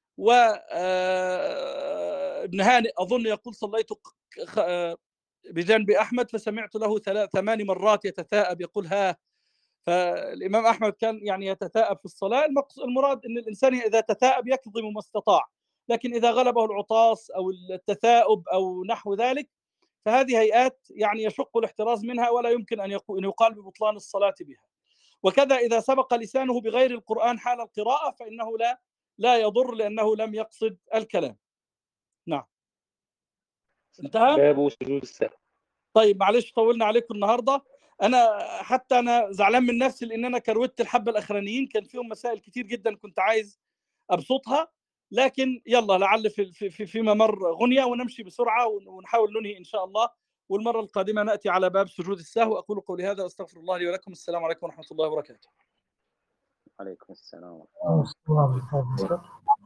وابن هانئ أظن يقول صليت بجانب أحمد فسمعت له 8 مرات يتثاءب يقول ها. فالإمام أحمد كان يعني يتثاءب في الصلاة. المراد أن الإنسان إذا تثاءب يكظم ما استطاع، لكن إذا غلبه العطاس أو التثاؤب أو نحو ذلك فهذه هيئات يعني يشق الاحتراز منها، ولا يمكن أن يقال ببطلان الصلاة بها. وكذا إذا سبق لسانه بغير القرآن حال القراءة فإنه لا يضر، لأنه لم يقصد الكلام. نعم. انتهى. باب سجود السهو. طيب معلش طولنا عليكم النهارده. أنا زعلان من نفسي لأن أنا كروت الحبة الأخرانيين، كان فيهم مسائل كتير جدا كنت عايز أبسطها، لكن يلا لعل فيما مر غنية، ونمشي بسرعة ونحاول ننهي إن شاء الله. والمرة القادمة نأتي على باب سجود السهو. أقول قولي هذا وأستغفر الله لي ولكم. السلام عليكم ورحمة الله وبركاته. عليكم السلام.